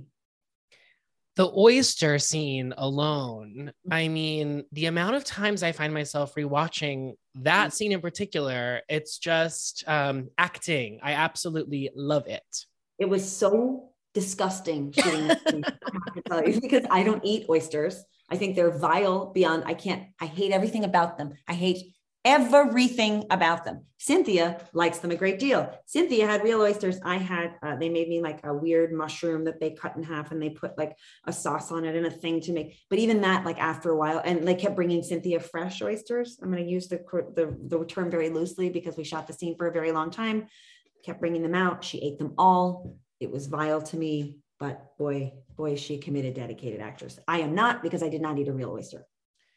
The oyster scene alone, I mean, the amount of times I find myself rewatching that scene in particular, it's just um, acting. I absolutely love it. It was so disgusting shooting that scene, I have to tell you, because I don't eat oysters. I think they're vile beyond, I can't, I hate everything about them. I hate everything about them. Cynthia likes them a great deal. Cynthia had real oysters. I had, uh, they made me like a weird mushroom that they cut in half and they put like a sauce on it and a thing to make, but even that, like after a while, and they kept bringing Cynthia fresh oysters. I'm going to use the, the, the term very loosely because we shot the scene for a very long time, kept bringing them out. She ate them all. It was vile to me. but boy, boy, is she a committed, dedicated actress. I am not, because I did not eat a real oyster.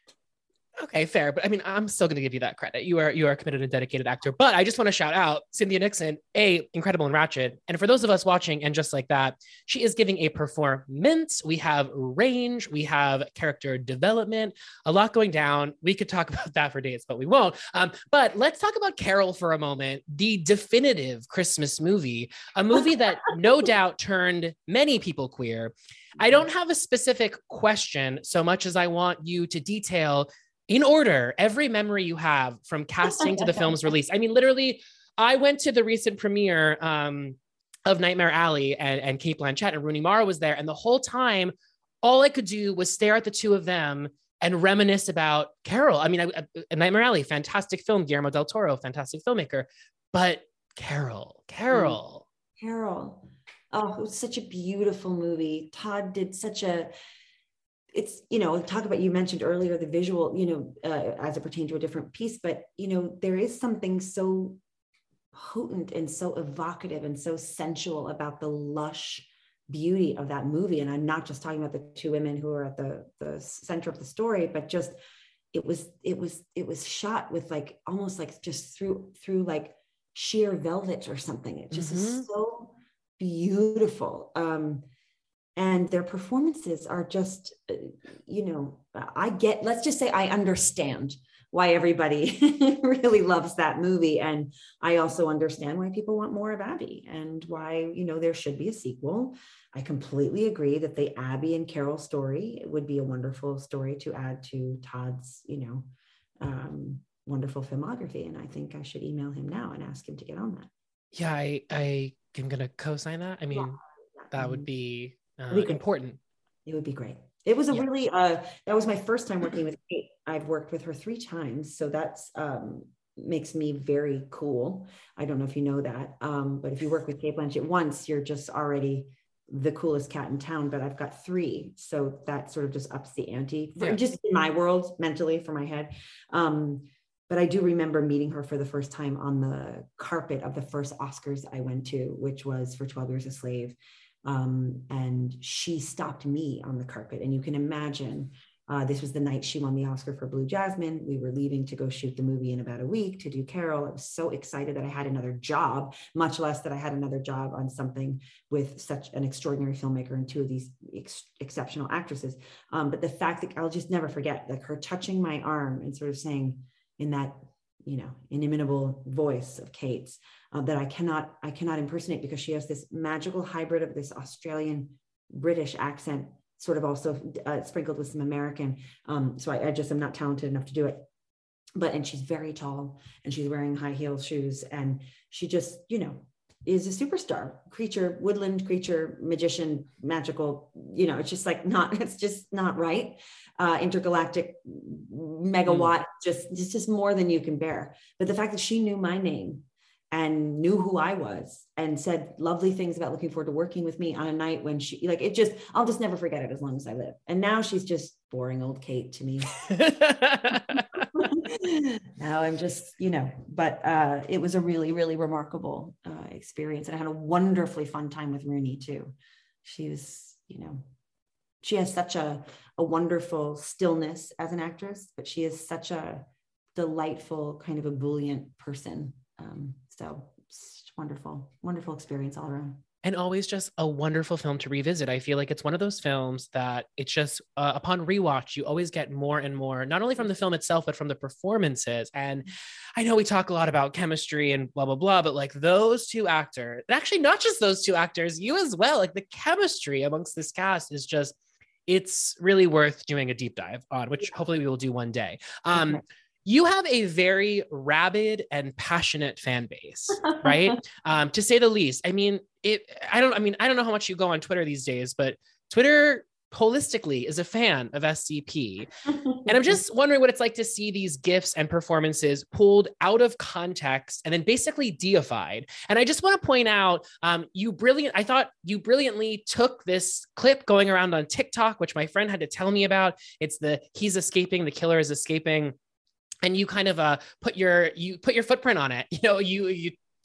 Okay, fair. But I mean, I'm still going to give you that credit. You are you are a committed and dedicated actor. But I just want to shout out Cynthia Nixon, A, incredible in Ratched. And for those of us watching and just like that, she is giving a performance. We have range. We have character development. A lot going down. We could talk about that for days, but we won't. Um, but let's talk about Carol for a moment. The definitive Christmas movie. A movie that no doubt turned many people queer. I don't have a specific question so much as I want you to detail in order every memory you have from casting to the film's release. I mean, literally, I went to the recent premiere um, of Nightmare Alley, and, and Cate Blanchett and Rooney Mara was there. And the whole time, all I could do was stare at the two of them and reminisce about Carol. I mean, I, I, Nightmare Alley, fantastic film, Guillermo del Toro, fantastic filmmaker, but Carol, Carol. Mm, Carol. Oh, it was such a beautiful movie. Todd did such a, it's, you know, talk about, you mentioned earlier, the visual, you know, uh, as it pertained to a different piece, but, you know, there is something so potent and so evocative and so sensual about the lush beauty of that movie. And I'm not just talking about the two women who are at the, the center of the story, but just, it was, it was, it was shot with like, almost like just through, through like sheer velvet or something. It just mm-hmm. is so beautiful. Um, And their performances are just, you know, I get, let's just say I understand why everybody really loves that movie. And I also understand why people want more of Abby and why, you know, there should be a sequel. I completely agree that the Abby and Carol story would be a wonderful story to add to Todd's, you know, um, wonderful filmography. And I think I should email him now and ask him to get on that. Yeah, I, I am going to co-sign that. I mean, yeah. that would be... Uh, be important. It would be great. It was a yeah. really, uh, that was my first time working with Kate. I've worked with her three times. So that's, um, makes me very cool. I don't know if you know that. Um, but if you work with Cate Blanchett once, you're just already the coolest cat in town, but I've got three. So that sort of just ups the ante for, yeah. just in my world, mentally, for my head. Um, but I do remember meeting her for the first time on the carpet of the first Oscars I went to, which was for twelve Years a Slave. Um, and she stopped me on the carpet. And you can imagine, uh, this was the night she won the Oscar for Blue Jasmine. We were leaving to go shoot the movie in about a week to do Carol. I was so excited that I had another job, much less that I had another job on something with such an extraordinary filmmaker and two of these ex- exceptional actresses. Um, but the fact that I'll just never forget, like her touching my arm and sort of saying in that, you know, inimitable voice of Kate's, uh, that I cannot, I cannot impersonate, because she has this magical hybrid of this Australian British accent, sort of also uh, sprinkled with some American. Um, so I, I just am not talented enough to do it. But, and she's very tall and she's wearing high heel shoes. And she just, you know, is a superstar creature, woodland creature, magician, magical, you know, it's just like not, it's just not right. Uh, intergalactic megawatt, mm. just, it's just more than you can bear. But the fact that she knew my name and knew who I was and said lovely things about looking forward to working with me on a night when she, like, it just, I'll just never forget it as long as I live. And now she's just boring old Kate to me. Now I'm just, you know, but uh, it was a really, really remarkable uh, experience. And I had a wonderfully fun time with Rooney too. She was, you know, she has such a, a wonderful stillness as an actress, but she is such a delightful, kind of ebullient person. Um, so it's wonderful, wonderful experience all around. And always just a wonderful film to revisit. I feel like it's one of those films that it's just, uh, upon rewatch, you always get more and more, not only from the film itself, but from the performances. And I know we talk a lot about chemistry and blah, blah, blah, but like those two actors, and actually not just those two actors, you as well, like the chemistry amongst this cast is just, it's really worth doing a deep dive on, which hopefully we will do one day. Um, okay. You have a very rabid and passionate fan base, right? um, to say the least. I mean, it, I don't, I mean, I don't know how much you go on Twitter these days, but Twitter holistically is a fan of S C P. And I'm just wondering what it's like to see these gifs and performances pulled out of context and then basically deified. And I just want to point out, um, you brilliant, I thought you brilliantly took this clip going around on TikTok, which my friend had to tell me about. It's the, he's escaping, the killer is escaping. And you kind of uh, put your, you put your footprint on it. You know, you, you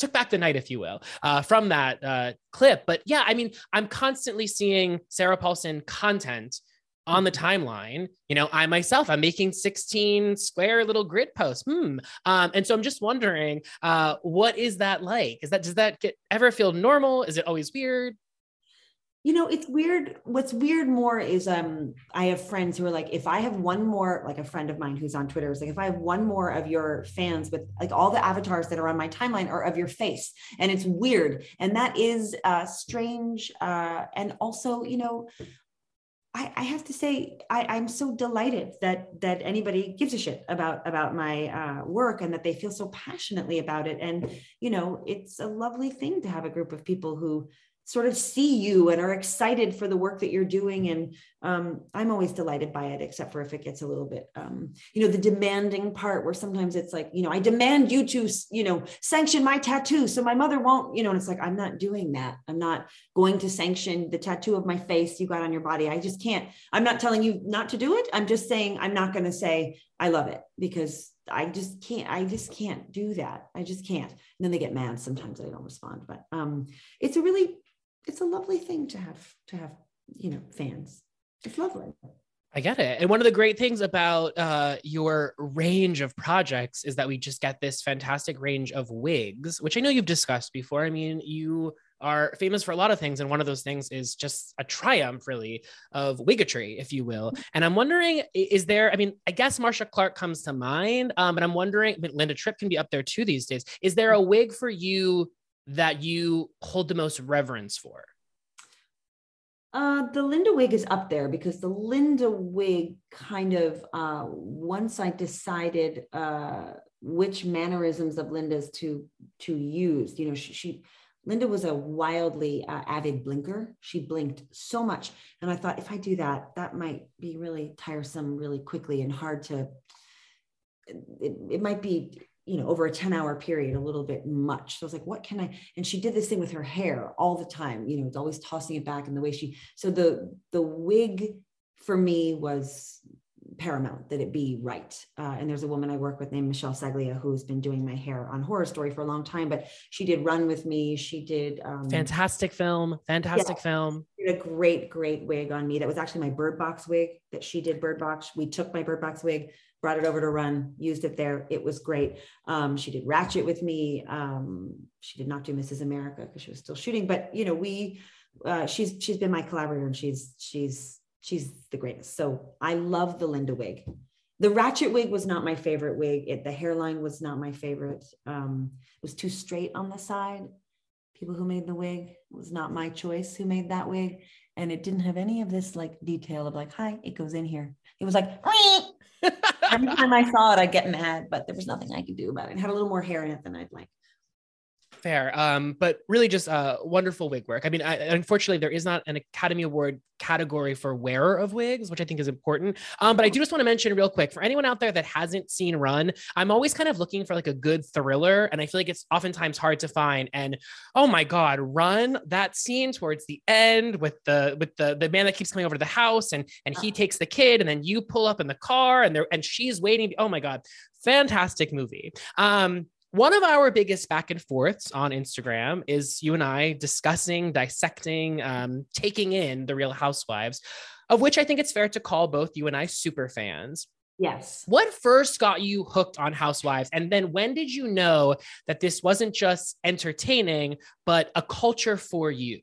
took back the night, if you will, uh, from that uh, clip. But yeah, I mean, I'm constantly seeing Sarah Paulson content on the timeline. You know, I myself, I'm making sixteen square little grid posts. Hmm. Um, and so I'm just wondering, uh, what is that like? Is that, does that get ever feel normal? Is it always weird? You know, it's weird. What's weird more is um, I have friends who are like, if I have one more, like a friend of mine who's on Twitter is like, if I have one more of your fans with like all the avatars that are on my timeline are of your face, and it's weird. And that is uh, strange. Uh, and also, you know, I, I have to say, I, I'm so delighted that that anybody gives a shit about about my uh, work and that they feel so passionately about it. And, you know, it's a lovely thing to have a group of people who sort of see you and are excited for the work that you're doing. And um, I'm always delighted by it, except for if it gets a little bit, um, you know, the demanding part where sometimes it's like, you know, I demand you to, you know, sanction my tattoo so my mother won't, you know, and it's like, I'm not doing that. I'm not going to sanction the tattoo of my face you got on your body. I just can't. I'm not telling you not to do it. I'm just saying, I'm not going to say, I love it, because I just can't, I just can't do that. I just can't. And then they get mad. Sometimes I don't respond, but um, it's a really, it's a lovely thing to have, to have, you know, fans. It's lovely. I get it. And one of the great things about uh, your range of projects is that we just get this fantastic range of wigs, which I know you've discussed before. I mean, you are famous for a lot of things. And one of those things is just a triumph, really, of wigatry, if you will. And I'm wondering, is there, I mean, I guess Marcia Clark comes to mind, um, but I'm wondering, but Linda Tripp can be up there too these days. Is there a wig for you that you hold the most reverence for? Uh, the Linda wig is up there, because the Linda wig kind of, uh, once I decided uh, which mannerisms of Linda's to, to use, you know, she, she Linda was a wildly uh, avid blinker. She blinked so much. And I thought, if I do that, that might be really tiresome really quickly and hard to, it, it might be, you know, over a ten hour period, a little bit much. So I was like, what can I, and she did this thing with her hair all the time, you know, it's always tossing it back, and the way she, so the, the wig for me was paramount, that it be right. Uh, and there's a woman I work with named Michelle Saglia, who's been doing my hair on Horror Story for a long time, but she did Run with me. She did um, fantastic film, fantastic yeah, film. She did a great, great wig on me. That was actually my Bird Box wig that she did. Bird Box. We took my Bird Box wig, brought it over to Run, used it there. It was great. Um, she did Ratchet with me. Um, she did not do Missus America because she was still shooting, but you know, we, uh, she's, she's been my collaborator, and she's, she's, she's the greatest. So I love the Linda wig. The Ratchet wig was not my favorite wig. It, the hairline was not my favorite. Um, it was too straight on the side. People who made the wig, it was not my choice who made that wig. And it didn't have any of this like detail of like, hi, it goes in here. It was like, every time I saw it, I'd get mad, but there was nothing I could do about it. It had a little more hair in it than I'd like. Fair. Um, but really just uh, wonderful wig work. I mean, I, unfortunately, there is not an Academy Award category for wearer of wigs, which I think is important. Um, but I do just want to mention real quick, for anyone out there that hasn't seen Run, I'm always kind of looking for like a good thriller. And I feel like it's oftentimes hard to find. And oh my God, Run, that scene towards the end with the with the, the man that keeps coming over to the house, and, and he takes the kid, and then you pull up in the car and there and she's waiting. Oh my God, fantastic movie. Um, One of our biggest back and forths on Instagram is you and I discussing, dissecting, um, taking in The Real Housewives, of which I think it's fair to call both you and I super fans. Yes. What first got you hooked on Housewives? And then when did you know that this wasn't just entertaining, but a culture for you?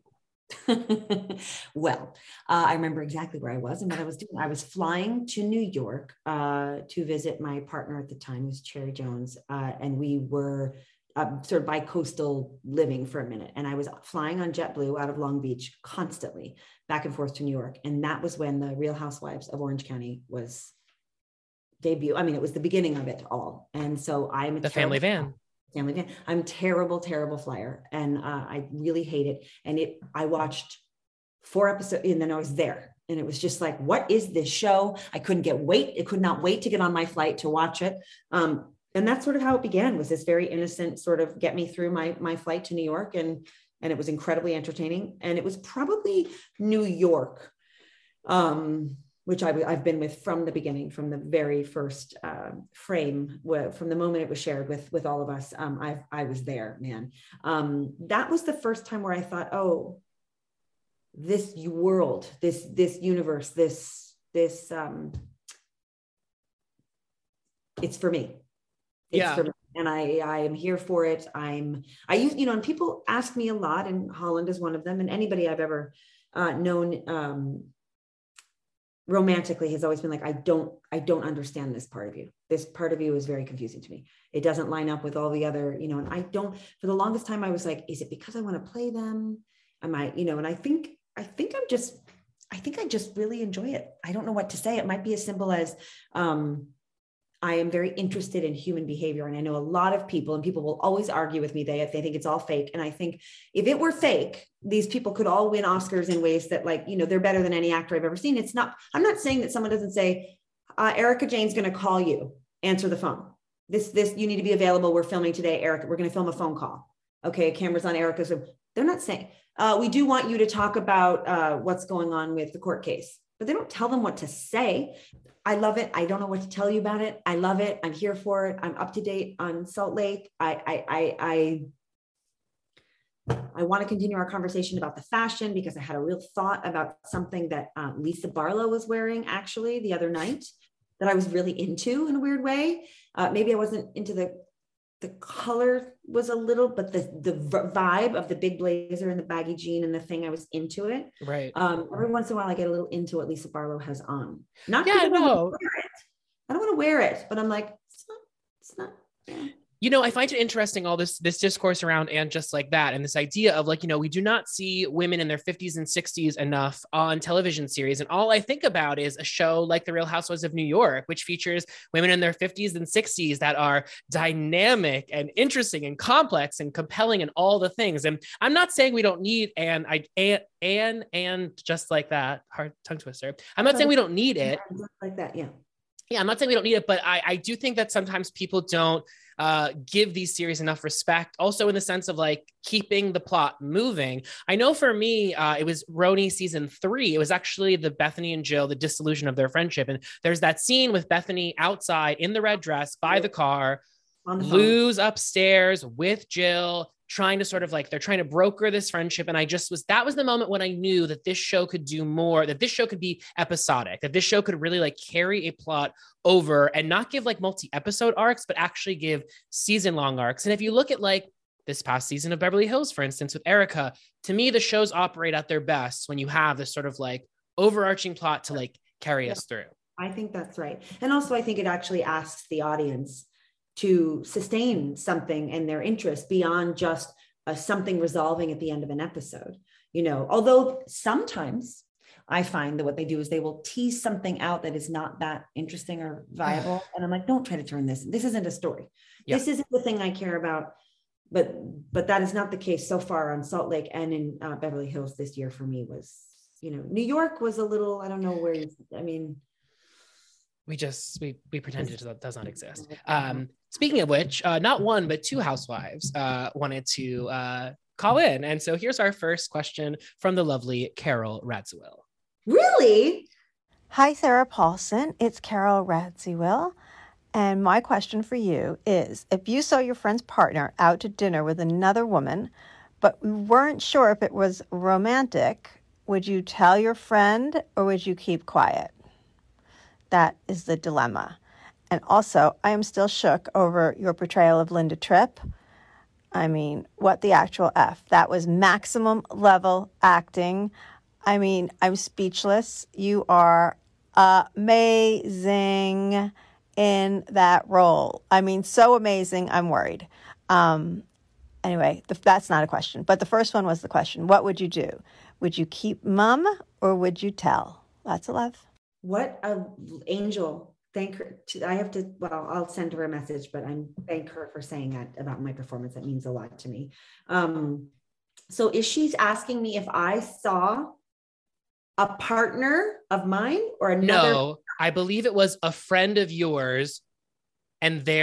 Well, uh, I remember exactly where I was and what I was doing. I was flying to New York uh, to visit my partner at the time, who was Cherry Jones, uh, and we were uh, sort of bi-coastal living for a minute. And I was flying on JetBlue out of Long Beach constantly, back and forth to New York. And that was when The Real Housewives of Orange County was debut. I mean, it was the beginning of it all. And so I'm a the family van. Family van. I'm terrible, terrible flyer. And uh, I really hate it. And it, I watched four episodes and then I was there. And it was just like, what is this show? I couldn't get wait. I could not wait to get on my flight to watch it. Um, and that's sort of how it began, was this very innocent sort of get me through my, my flight to New York. And, and it was incredibly entertaining. And it was probably New York. Um, which I, I've been with from the beginning, from the very first uh, frame, where, from the moment it was shared with, with all of us. Um, I, I was there, man. Um, that was the first time where I thought, oh, this world, this, this universe, this, this, um, it's for me. It's yeah. for me. And I, I am here for it. I'm, I use, you know, and people ask me a lot, and Holland is one of them, and anybody I've ever uh, known um, romantically has always been like, I don't, I don't understand this part of you. This part of you is very confusing to me. It doesn't line up with all the other, you know, and I don't, for the longest time I was like, is it because I want to play them? Am I, you know, and I think, I think I'm just, I think I just really enjoy it. I don't know what to say. It might be as simple as, um, I am very interested in human behavior. And I know a lot of people, and people will always argue with me they, if they think it's all fake. And I think if it were fake, these people could all win Oscars in ways that, like, you know, they're better than any actor I've ever seen. It's not, I'm not saying that someone doesn't say, uh, Erika Jayne's going to call you, answer the phone. This, this, you need to be available. We're filming today, Erika. We're going to film a phone call. Okay. Camera's on Erika's room. They're not saying, uh, we do want you to talk about uh, what's going on with the court case, but they don't tell them what to say. I love it. I don't know what to tell you about it. I love it. I'm here for it. I'm up to date on Salt Lake. I, I, I, I, I want to continue our conversation about the fashion, because I had a real thought about something that uh, Lisa Barlow was wearing actually the other night that I was really into in a weird way. Uh, maybe I wasn't into the, the color was a little, but the, the vibe of the big blazer and the baggy jean and the thing, I was into it. Right. Um, every once in a while I get a little into what Lisa Barlow has on. Not yeah, because I don't no. want to wear it. I don't want to wear it, but I'm like, it's not, it's not. Yeah. You know, I find it interesting, all this this discourse around And Just Like That, and this idea of, like, you know, we do not see women in their fifties and sixties enough on television series. And all I think about is a show like The Real Housewives of New York, which features women in their fifties and sixties that are dynamic and interesting and complex and compelling and all the things. And I'm not saying we don't need and I and and, and Just Like That, hard tongue twister. I'm not saying we don't need it. Just like that, yeah. Yeah, I'm not saying we don't need it, but I, I do think that sometimes people don't uh, give these series enough respect. Also, in the sense of, like, keeping the plot moving. I know for me, uh, it was Roni season three. It was actually the Bethany and Jill, the dissolution of their friendship. And there's that scene with Bethany outside in the red dress by the car, Lou's upstairs with Jill, trying to sort of, like, they're trying to broker this friendship. And I just was, that was the moment when I knew that this show could do more, that this show could be episodic, that this show could really, like, carry a plot over and not give, like, multi-episode arcs, but actually give season long arcs. And if you look at, like, this past season of Beverly Hills, for instance, with Erika, to me, the shows operate at their best when you have this sort of, like, overarching plot to, like, carry yeah. us through. I think that's right. And also I think it actually asks the audience to sustain something and their interest beyond just uh, something resolving at the end of an episode. You know, although sometimes I find that what they do is they will tease something out that is not that interesting or viable. And I'm like, don't try to turn this. This isn't a story. Yeah. This isn't the thing I care about. But, but that is not the case so far on Salt Lake and in uh, Beverly Hills this year for me was, you know, New York was a little, I don't know where, I mean, We just, we we pretended that does not exist. Um, speaking of which, uh, not one, but two housewives uh, wanted to uh, call in. And so here's our first question from the lovely Carol Radziwill. Really? Hi, Sarah Paulson. It's Carol Radziwill. And my question for you is, if you saw your friend's partner out to dinner with another woman, but we weren't sure if it was romantic, would you tell your friend or would you keep quiet? That is the dilemma. And also, I am still shook over your portrayal of Linda Tripp. I mean, what the actual F? That was maximum level acting. I mean, I'm speechless. You are amazing in that role. I mean, so amazing, I'm worried. Um, anyway, the, that's not a question. But the first one was the question. What would you do? Would you keep mum or would you tell? Lots of love. What a angel. Thank her. To, I have to, well, I'll send her a message, but I'm thank her for saying that about my performance. That means a lot to me. Um, so is she asking me if I saw a partner of mine or another? No, I believe it was a friend of yours and their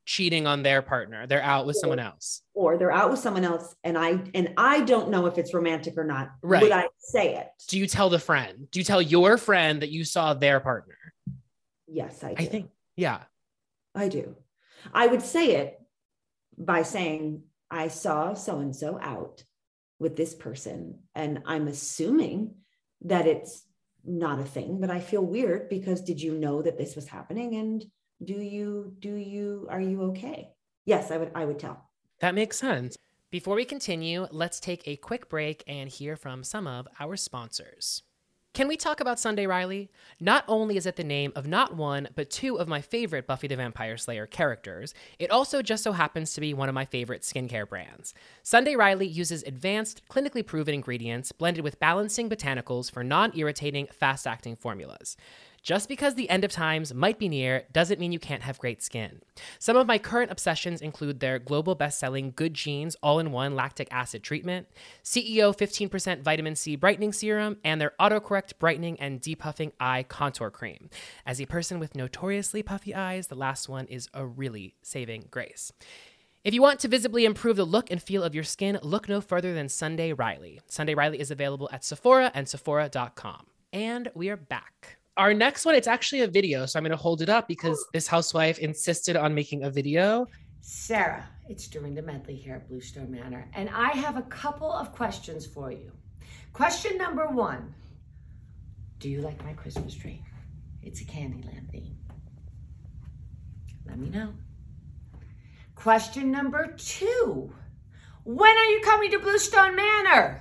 cheating on their partner. They're out with or, someone else. Or they're out with someone else. And I, and I don't know if it's romantic or not. Right. Would I say it? Do you tell the friend? Do you tell your friend that you saw their partner? Yes, I do. I think, yeah. I do. I would say it by saying, I saw so-and-so out with this person. And I'm assuming that it's not a thing, but I feel weird because did you know that this was happening? And do you, do you, are you okay? Yes, I would, I would tell. That makes sense. Before we continue, let's take a quick break and hear from some of our sponsors. Can we talk about Sunday Riley? Not only is it the name of not one, but two of my favorite Buffy the Vampire Slayer characters, it also just so happens to be one of my favorite skincare brands. Sunday Riley uses advanced, clinically proven ingredients blended with balancing botanicals for non-irritating, fast-acting formulas. Just because the end of times might be near doesn't mean you can't have great skin. Some of my current obsessions include their global best-selling Good Genes all-in-one lactic acid treatment, C E O fifteen percent vitamin C brightening serum, and their autocorrect brightening and depuffing eye contour cream. As a person with notoriously puffy eyes, the last one is a really saving grace. If you want to visibly improve the look and feel of your skin, look no further than Sunday Riley. Sunday Riley is available at Sephora and Sephora dot com. And we are back. Our next one, it's actually a video, so I'm going to hold it up because this housewife insisted on making a video. Sarah, it's Dorinda Medley here at Bluestone Manor, and I have a couple of questions for you. Question number one, do you like my Christmas tree? It's a Candyland theme. Let me know. Question number two, when are you coming to Bluestone Manor?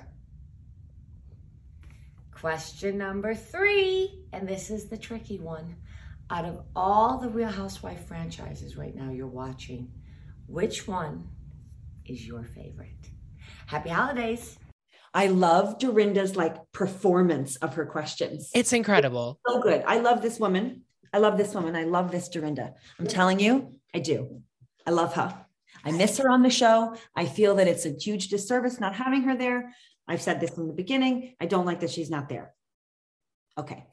Question number three, and this is the tricky one. Out of all the Real Housewife franchises right now you're watching, which one is your favorite? Happy holidays. I love Dorinda's like performance of her questions. It's incredible. It's so good. I love this woman. I love this woman. I love this Dorinda. I'm telling you, I do. I love her. I miss her on the show. I feel that it's a huge disservice not having her there. I've said this from the beginning. I don't like that she's not there. Okay.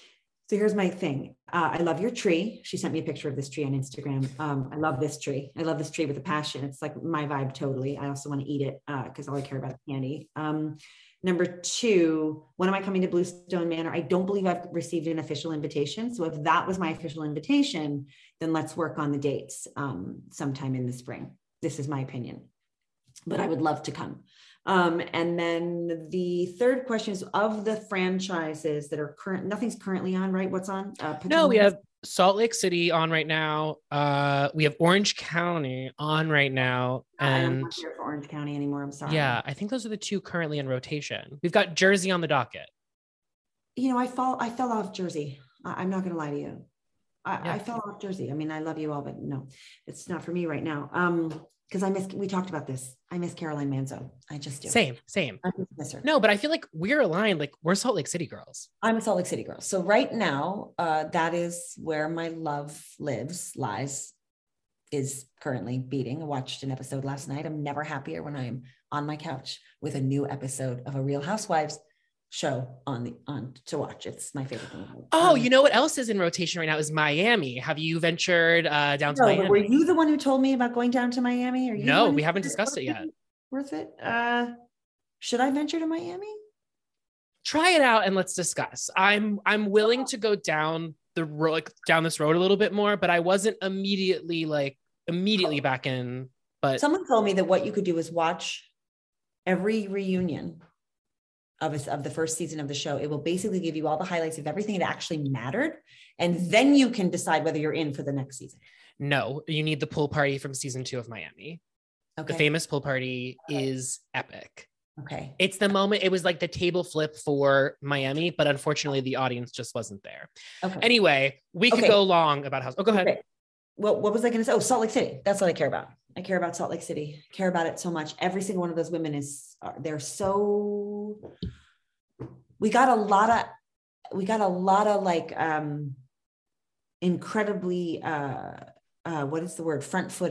So here's my thing. Uh, I love your tree. She sent me a picture of this tree on Instagram. Um, I love this tree. I love this tree with a passion. It's like my vibe totally. I also want to eat it because uh, all I care about is candy. Um, number two, when am I coming to Bluestone Manor? I don't believe I've received an official invitation. So if that was my official invitation, then let's work on the dates um, sometime in the spring. This is my opinion, but I would love to come. Um, and then the third question is of the franchises that are current, nothing's currently on, right? What's on? Uh, no, we have Salt Lake City on right now. Uh, we have Orange County on right now. And I'm not here for Orange County anymore. I'm sorry. Yeah, I think those are the two currently in rotation. We've got Jersey on the docket. You know, I fall, I fell off Jersey. I, I'm not going to lie to you. I, Yeah. I fell off Jersey. I mean, I love you all, but no, it's not for me right now. Um, because I miss, we talked about this. I miss Caroline Manzo. I just do. Same, same. I just miss her. No, but I feel like we're aligned. Like we're Salt Lake City girls. I'm a Salt Lake City girl. So right now, uh, that is where my love lives, lies, is currently beating. I watched an episode last night. I'm never happier when I'm on my couch with a new episode of a Real Housewives show on the on to watch. It's my favorite thing. Oh, Um, you know what else is in rotation right now is Miami. Have you ventured uh, down to no, Miami? but were you the one who told me about going down to Miami? Are you the No, one we who haven't said discussed it worth yet. Worth it? Uh, should I venture to Miami? Try it out and let's discuss. I'm I'm willing to go down the road, like down this road a little bit more, but I wasn't immediately like immediately back in. But Someone told me that what you could do is watch every reunion of, a, of the first season of the show. It will basically give you all the highlights of everything that actually mattered. And then you can decide whether you're in for the next season. no, you need the pool party from season two of Miami. Okay. The famous pool party is epic. Okay. It's the moment, it was like the table flip for Miami, but unfortunately the audience just wasn't there. Okay. Anyway, we could Okay. go long about how, oh, go ahead. Okay. Well, what was I going to say? Oh, Salt Lake City. That's what I care about. I care about Salt Lake City. I care about it so much. Every single one of those women is, uh, they're so, we got a lot of, we got a lot of like, um, incredibly, uh, uh, what is the word? Front footed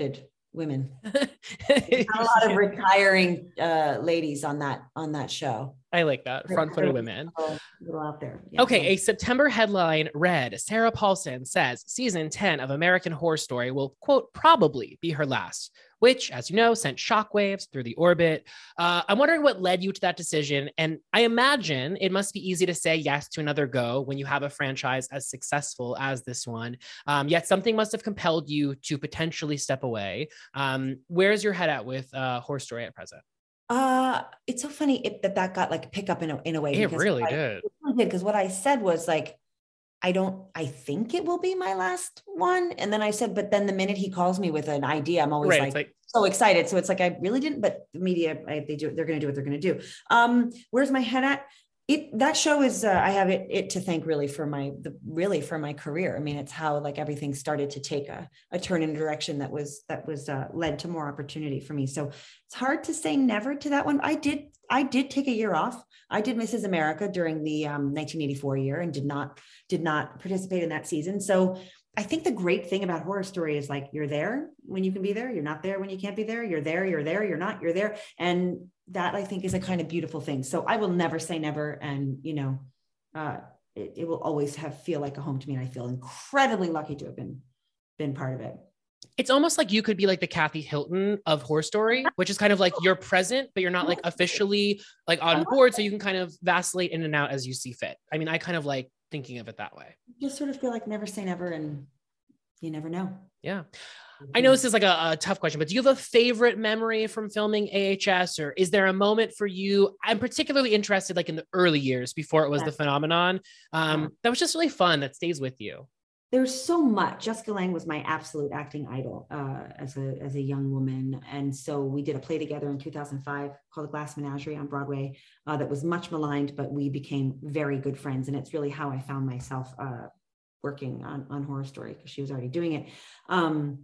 women. There's not a lot of retiring uh, ladies on that on that show. I like that. Front-footed women. A little out there. Yeah. Okay, a September headline read, Sarah Paulson says season ten of American Horror Story will, quote, probably be her last, which, as you know, sent shockwaves through the orbit. Uh, I'm wondering what led you to that decision. And I imagine it must be easy to say yes to another go when you have a franchise as successful as this one. Um, yet something must have compelled you to potentially step away. Um, where's your head at with uh, Horror Story at present? Uh, it's so funny it, that that got like a pickup in a, in a way. It really I, did. It really did. Because what I said was like, I don't, I think it will be my last one. And then I said, but then the minute he calls me with an idea, I'm always Right, like, it's like- so excited. So it's like, I really didn't, but the media, I, they do, they're going to do what they're going to do. Um, where's my head at? It, that show is, uh, I have it, it to thank really for my, the, really for my career. I mean, it's how like everything started to take a, a turn in a direction that was, that was uh, led to more opportunity for me. So it's hard to say never to that one. I did, I did take a year off. I did Missus America during the um, nineteen eighty-four year and did not, did not participate in that season. So I think the great thing about Horror Story is like, you're there when you can be there. You're not there when you can't be there. You're there, you're there, you're not, you're there. And that I think is a kind of beautiful thing. So I will never say never. And, you know, uh, it, it will always have feel like a home to me. And I feel incredibly lucky to have been, been part of it. It's almost like you could be like the Kathy Hilton of Horror Story, which is kind of like you're present, but you're not like officially like on board. So you can kind of vacillate in and out as you see fit. I mean, I kind of like thinking of it that way. Just sort of feel like never say never, and you never know. Yeah. I know this is like a, a tough question, but do you have a favorite memory from filming A H S, or is there a moment for you? I'm particularly interested like in the early years before it was the phenomenon. Um, that was just really fun. That stays with you. There's so much. Jessica Lange was my absolute acting idol uh, as a as a young woman, and so we did a play together in two thousand five called The Glass Menagerie on Broadway uh, that was much maligned, but we became very good friends, and it's really how I found myself uh, working on on Horror Story, because she was already doing it. Um,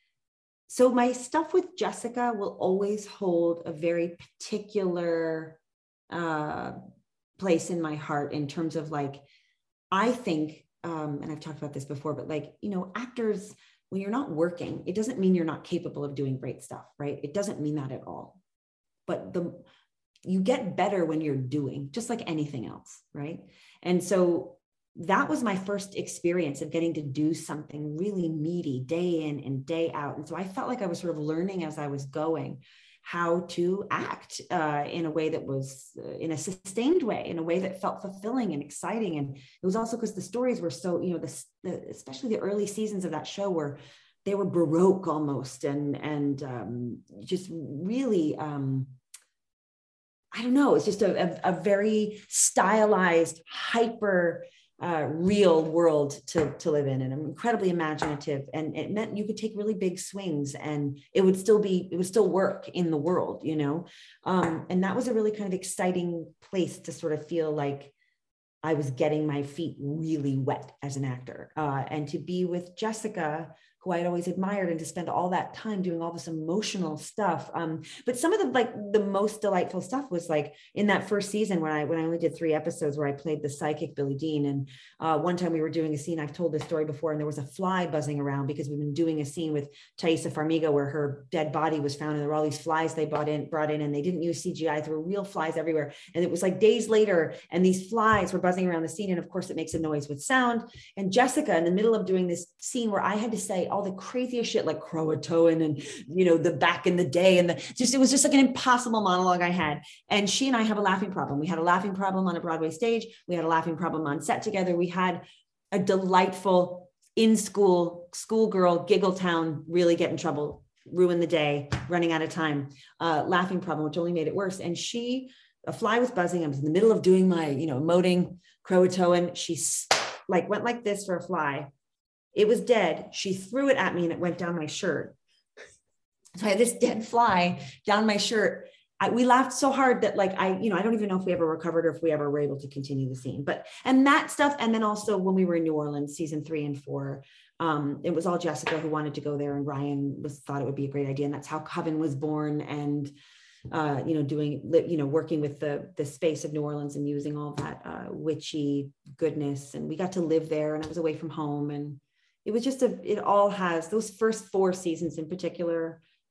so my stuff with Jessica will always hold a very particular uh, place in my heart in terms of like, I think. Um, and I've talked about this before, but like, you know, actors, when you're not working, it doesn't mean you're not capable of doing great stuff, right? It doesn't mean that at all. But the you get better when you're doing, just like anything else, right? And so that was my first experience of getting to do something really meaty day in and day out. And so I felt like I was sort of learning as I was going how to act uh, in a way that was uh, in a sustained way, in a way that felt fulfilling and exciting. And it was also because the stories were so, you know, the, the, especially the early seasons of that show were, they were Baroque almost, and, and um, just really, um, I don't know, it's just a, a, a very stylized, hyper Uh, real world to, to live in, and I'm incredibly imaginative, and it meant you could take really big swings and it would still be, it would still work in the world, you know? Um, and that was a really kind of exciting place to sort of feel like I was getting my feet really wet as an actor. Uh, and to be with Jessica, who I had always admired, and to spend all that time doing all this emotional stuff. Um, but some of the like the most delightful stuff was like in that first season when I when I only did three episodes, where I played the psychic Billie Dean. And uh, one time we were doing a scene, I've told this story before, and there was a fly buzzing around because we've been doing a scene with Taissa Farmiga where her dead body was found, and there were all these flies they brought in, brought in, and they didn't use C G I. There were real flies everywhere. And it was like days later, and these flies were buzzing around the scene. And of course it makes a noise with sound. And Jessica, in the middle of doing this scene where I had to say all the craziest shit like Croatoan and, you know, the back in the day, and the just, it was just like an impossible monologue I had. And she and I have a laughing problem. We had a laughing problem on a Broadway stage. We had a laughing problem on set together. We had a delightful in school, schoolgirl, giggle town, really get in trouble, ruin the day, running out of time, uh, laughing problem, which only made it worse. And she, a fly was buzzing. I was in the middle of doing my, you know, emoting Croatoan. She like went like this for a fly. It was dead. She threw it at me and it went down my shirt. So I had this dead fly down my shirt. I, we laughed so hard that like, I, you know, I don't even know if we ever recovered or if we ever were able to continue the scene, but, and that stuff. And then also when we were in New Orleans, season three and four, um, it was all Jessica who wanted to go there, and Ryan was thought it would be a great idea. And that's how Coven was born. And, uh, you know, doing, you know, working with the, the space of New Orleans and using all that uh, witchy goodness. And we got to live there, and I was away from home, and it was just a, it all has those first four seasons in particular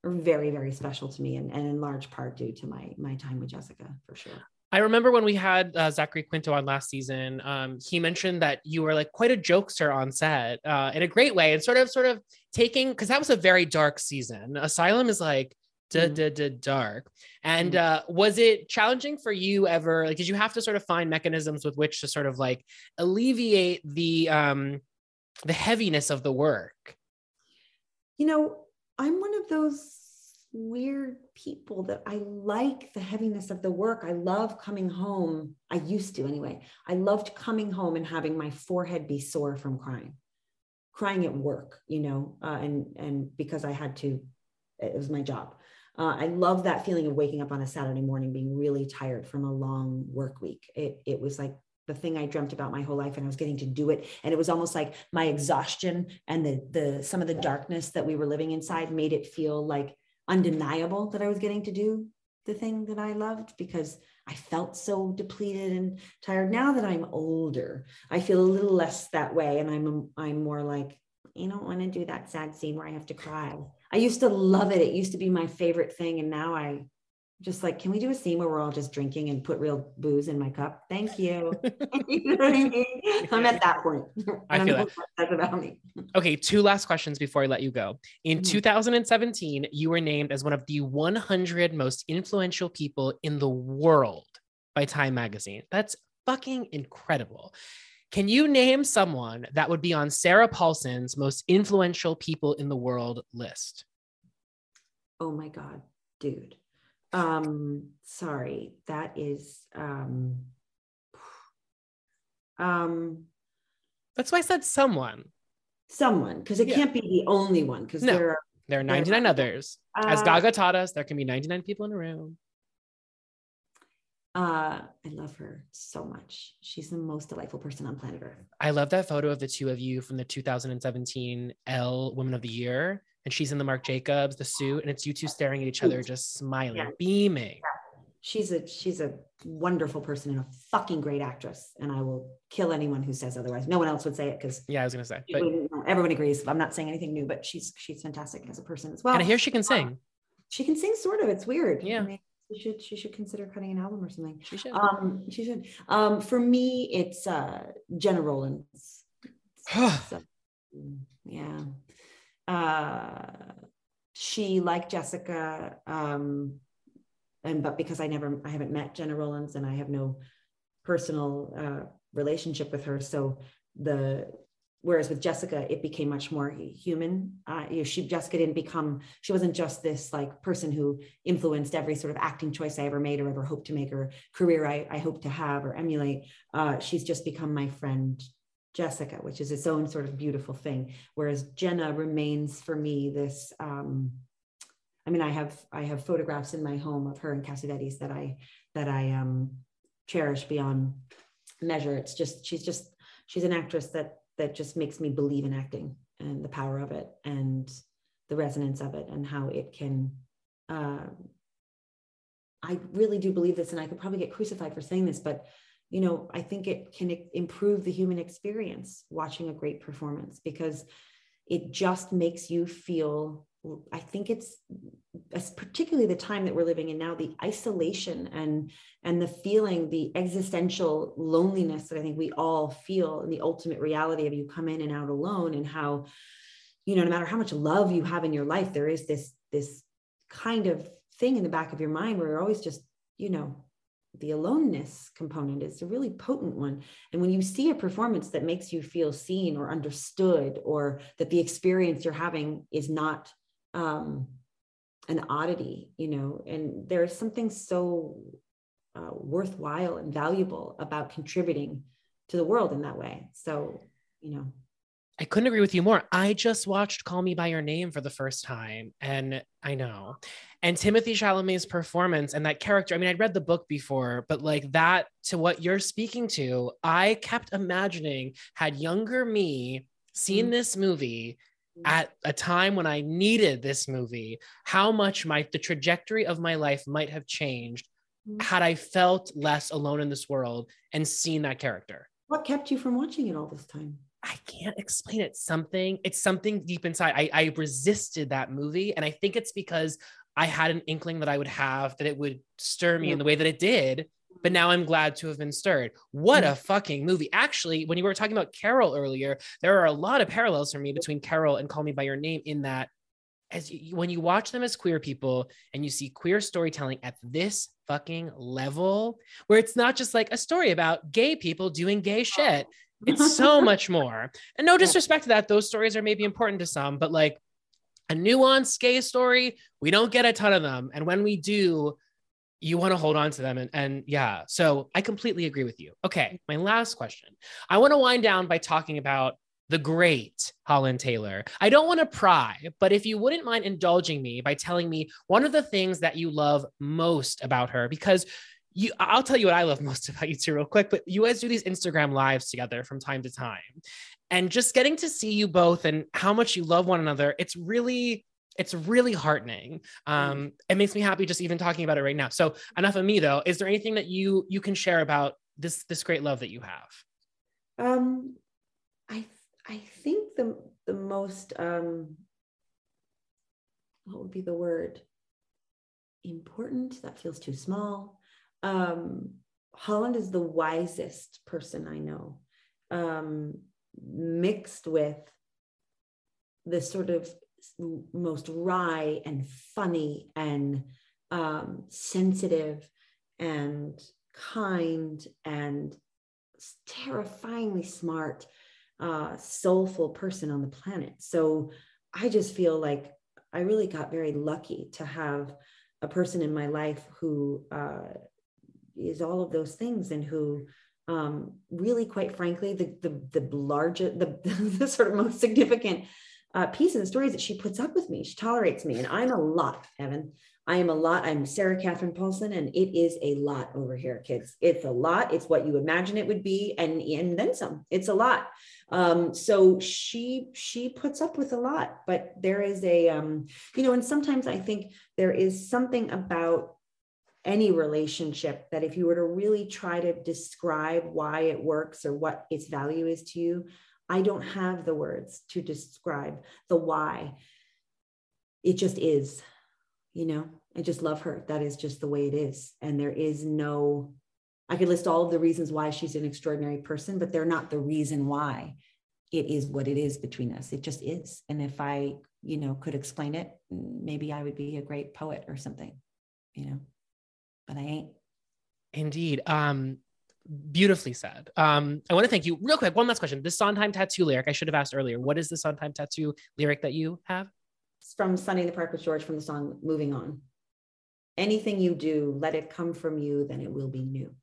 are very, very special to me, and, and in large part due to my my time with Jessica, for sure. I remember when we had uh, Zachary Quinto on last season, um, he mentioned that you were like quite a jokester on set uh, in a great way, and sort of, sort of taking, because that was a very dark season. Asylum is like da da da dark. And uh, was it challenging for you ever? Like, did you have to sort of find mechanisms with which to sort of like alleviate the um, the heaviness of the work? You know, I'm one of those weird people that I like the heaviness of the work. I love coming home. I used to anyway. I loved coming home and having my forehead be sore from crying, crying at work, you know, uh, and, and because I had to, it was my job. Uh, I love that feeling of waking up on a Saturday morning, being really tired from a long work week. It, it was like the thing I dreamt about my whole life, and I was getting to do it. And it was almost like my exhaustion and the, the, some of the darkness that we were living inside made it feel like undeniable that I was getting to do the thing that I loved, because I felt so depleted and tired. Now that I'm older, I feel a little less that way. And I'm, I'm more like, you don't want to do that sad scene where I have to cry. I used to love it. It used to be my favorite thing. And now I just like, can we do a scene where we're all just drinking and put real booze in my cup? Thank you. You know what I mean? I'm at that point. I feel that. That's about me. Okay, two last questions before I let you go. In mm-hmm. two thousand seventeen, you were named as one of the one hundred most influential people in the world by Time Magazine. That's fucking incredible. Can you name someone that would be on Sarah Paulson's most influential people in the world list? Oh my God, dude. Um, sorry, that is, um, um, that's why I said someone, someone, because it yeah. can't be the only one. Because no, there are, there are ninety-nine there, others. Uh, As Gaga taught us, there can be ninety-nine people in a room. Uh, I love her so much. She's the most delightful person on planet Earth. I love that photo of the two of you from the two thousand seventeen Elle Woman of the Year. And she's in the Marc Jacobs, the suit, and it's you two staring at each other, just smiling, yeah. beaming. Yeah. She's a she's a wonderful person and a fucking great actress. And I will kill anyone who says otherwise. No one else would say it because yeah, I was gonna say, but everyone agrees. I'm not saying anything new, but she's she's fantastic as a person as well. And I hear she can sing. She can sing, sort of. It's weird. Yeah. I mean, she should she should consider cutting an album or something. She should. Um, she should. Um, for me, it's uh, Jenna Rollins. So, yeah. Uh, she, like Jessica, um, and but because I never, I haven't met Jenna Rollins, and I have no personal uh, relationship with her, so the whereas with Jessica, it became much more human. Uh, you know, she Jessica didn't become, she wasn't just this like person who influenced every sort of acting choice I ever made or ever hoped to make, or career I, I hope to have or emulate. Uh, she's just become my friend Jessica, which is its own sort of beautiful thing. Whereas Jenna remains for me this, um, I mean, I have, I have photographs in my home of her and Cassavetes that I, that I um, cherish beyond measure. It's just, she's just, she's an actress that, that just makes me believe in acting and the power of it and the resonance of it and how it can, uh, I really do believe this, and I could probably get crucified for saying this, but you know, I think it can improve the human experience watching a great performance, because it just makes you feel, I think it's particularly the time that we're living in now, the isolation and, and the feeling, the existential loneliness that I think we all feel, and the ultimate reality of you come in and out alone, and how, you know, no matter how much love you have in your life, there is this, this kind of thing in the back of your mind where you're always just, you know, the aloneness component is a really potent one. And when you see a performance that makes you feel seen or understood, or that the experience you're having is not um, an oddity, you know, and there's something so uh, worthwhile and valuable about contributing to the world in that way. So, you know, I couldn't agree with you more. I just watched Call Me by Your Name for the first time, and I know. And Timothée Chalamet's performance and that character, I mean, I'd read the book before, but like that to what you're speaking to, I kept imagining, had younger me seen mm-hmm. this movie at a time when I needed this movie, how much my the trajectory of my life might have changed mm-hmm. had I felt less alone in this world and seen that character. What kept you from watching it all this time? I can't explain it. Something, it's something deep inside. I, I resisted that movie. And I think it's because I had an inkling that I would have, that it would stir me yeah. in the way that it did. But now I'm glad to have been stirred. What a fucking movie. Actually, when you were talking about Carol earlier, there are a lot of parallels for me between Carol and Call Me By Your Name, in that as you, when you watch them as queer people and you see queer storytelling at this fucking level, where it's not just like a story about gay people doing gay shit. It's so much more. And no disrespect to that. Those stories are maybe important to some, but like a nuanced gay story, we don't get a ton of them. And when we do, you want to hold on to them. And, and yeah, so I completely agree with you. Okay, my last question. I want to wind down by talking about the great Holland Taylor. I don't want to pry, but if you wouldn't mind indulging me by telling me one of the things that you love most about her, because you, I'll tell you what I love most about you too real quick, but you guys do these Instagram lives together from time to time, and just getting to see you both and how much you love one another. It's really, it's really heartening. Um, it makes me happy just even talking about it right now. So enough of me though. Is there anything that you, you can share about this, this great love that you have? Um, I, I think the, the most, um, what would be the word? Important? That feels too small. Um, Holland is the wisest person I know, um, mixed with the sort of most wry and funny and um, sensitive and kind and terrifyingly smart, uh, soulful person on the planet. So I just feel like I really got very lucky to have a person in my life who uh, is all of those things, and who um, really, quite frankly, the the the largest, the, the sort of most significant uh, piece of the story is that she puts up with me. She tolerates me, and I'm a lot, Evan. I am a lot. I'm Sarah Catherine Paulson, and it is a lot over here, kids. It's a lot. It's what you imagine it would be, and and then some. It's a lot. Um, so she she puts up with a lot, but there is a um, you know, and sometimes I think there is something about any relationship that if you were to really try to describe why it works or what its value is to you, I don't have the words to describe the why. It just is, you know, I just love her. That is just the way it is. And there is no, I could list all of the reasons why she's an extraordinary person, but they're not the reason why it is what it is between us. It just is. And if I, you know, could explain it, maybe I would be a great poet or something, you know, but I ain't. Indeed. Um, beautifully said. Um, I want to thank you real quick. One last question. The Sondheim tattoo lyric, I should have asked earlier. What is the Sondheim tattoo lyric that you have? It's from Sunny in the Park with George, from the song Moving On. Anything you do, let it come from you, then it will be new.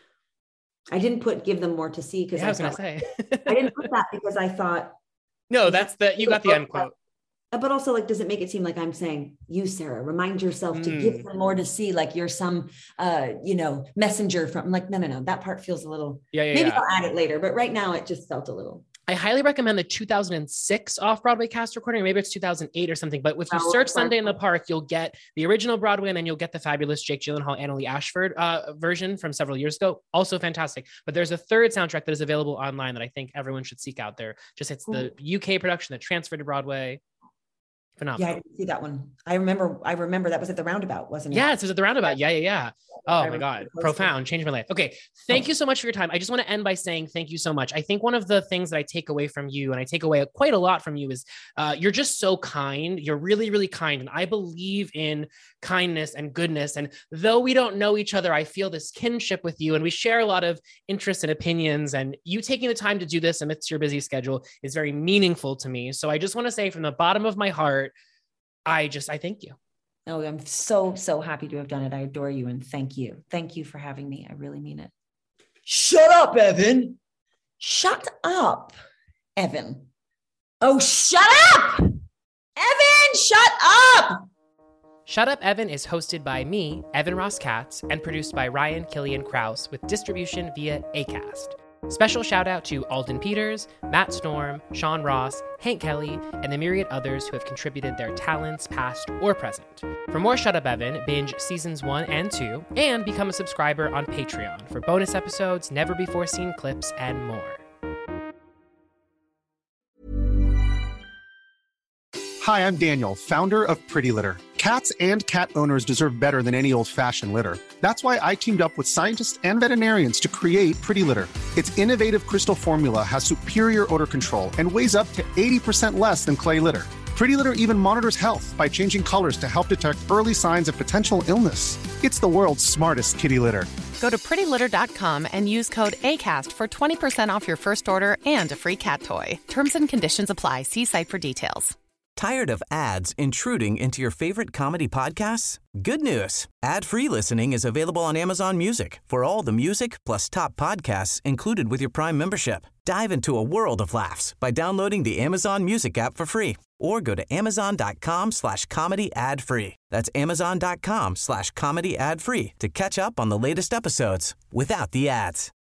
I didn't put give them more to see because yeah, I, I was thought, gonna say I didn't put that because I thought no, that's the you got the end quote. But also, like, does it make it seem like I'm saying, you, Sarah, remind yourself mm. to give them more to see, like you're some, uh, you know, messenger from, I'm like, no, no, no, that part feels a little, yeah, yeah, maybe yeah. I'll add it later, but right now it just felt a little. I highly recommend the two thousand six off-Broadway cast recording, or maybe it's two thousand eight or something, but if you oh, search Sunday in the Park, you'll get the original Broadway, and then you'll get the fabulous Jake Gyllenhaal, Annalee Ashford uh, version from several years ago. Also fantastic. But there's a third soundtrack that is available online that I think everyone should seek out there. Just it's the U K production that transferred to Broadway. Phenomenal. Yeah, I didn't see that one. I remember, I remember that was at the Roundabout, wasn't it? Yes, it was at the Roundabout. Yeah, yeah, yeah. Oh my God. Profound. Changed my life. Okay. Thank you so much for your time. I just want to end by saying thank you so much. I think one of the things that I take away from you, and I take away quite a lot from you, is uh, you're just so kind. You're really, really kind. And I believe in kindness and goodness. And though we don't know each other, I feel this kinship with you, and we share a lot of interests and opinions, and you taking the time to do this amidst your busy schedule is very meaningful to me. So I just want to say from the bottom of my heart, I just, I thank you. Oh, I'm so, so happy to have done it. I adore you. And thank you. Thank you for having me. I really mean it. Shut up, Evan. Shut up, Evan. Oh, shut up. Evan, shut up. Shut Up, Evan is hosted by me, Evan Ross Katz, and produced by Ryan Killian Krause with distribution via Acast. Special shout out to Alden Peters, Matt Storm, Sean Ross, Hank Kelly, and the myriad others who have contributed their talents past or present. For more Shut Up Evan, binge seasons one and two, and become a subscriber on Patreon for bonus episodes, never before seen clips, and more. Hi, I'm Daniel, founder of Pretty Litter. Cats and cat owners deserve better than any old-fashioned litter. That's why I teamed up with scientists and veterinarians to create Pretty Litter. Its innovative crystal formula has superior odor control and weighs up to eighty percent less than clay litter. Pretty Litter even monitors health by changing colors to help detect early signs of potential illness. It's the world's smartest kitty litter. Go to pretty litter dot com and use code ACAST for twenty percent off your first order and a free cat toy. Terms and conditions apply. See site for details. Tired of ads intruding into your favorite comedy podcasts? Good news. Ad-free listening is available on Amazon Music for all the music plus top podcasts included with your Prime membership. Dive into a world of laughs by downloading the Amazon Music app for free or go to amazon.com slash comedy ad free. That's amazon.com slash comedy ad free to catch up on the latest episodes without the ads.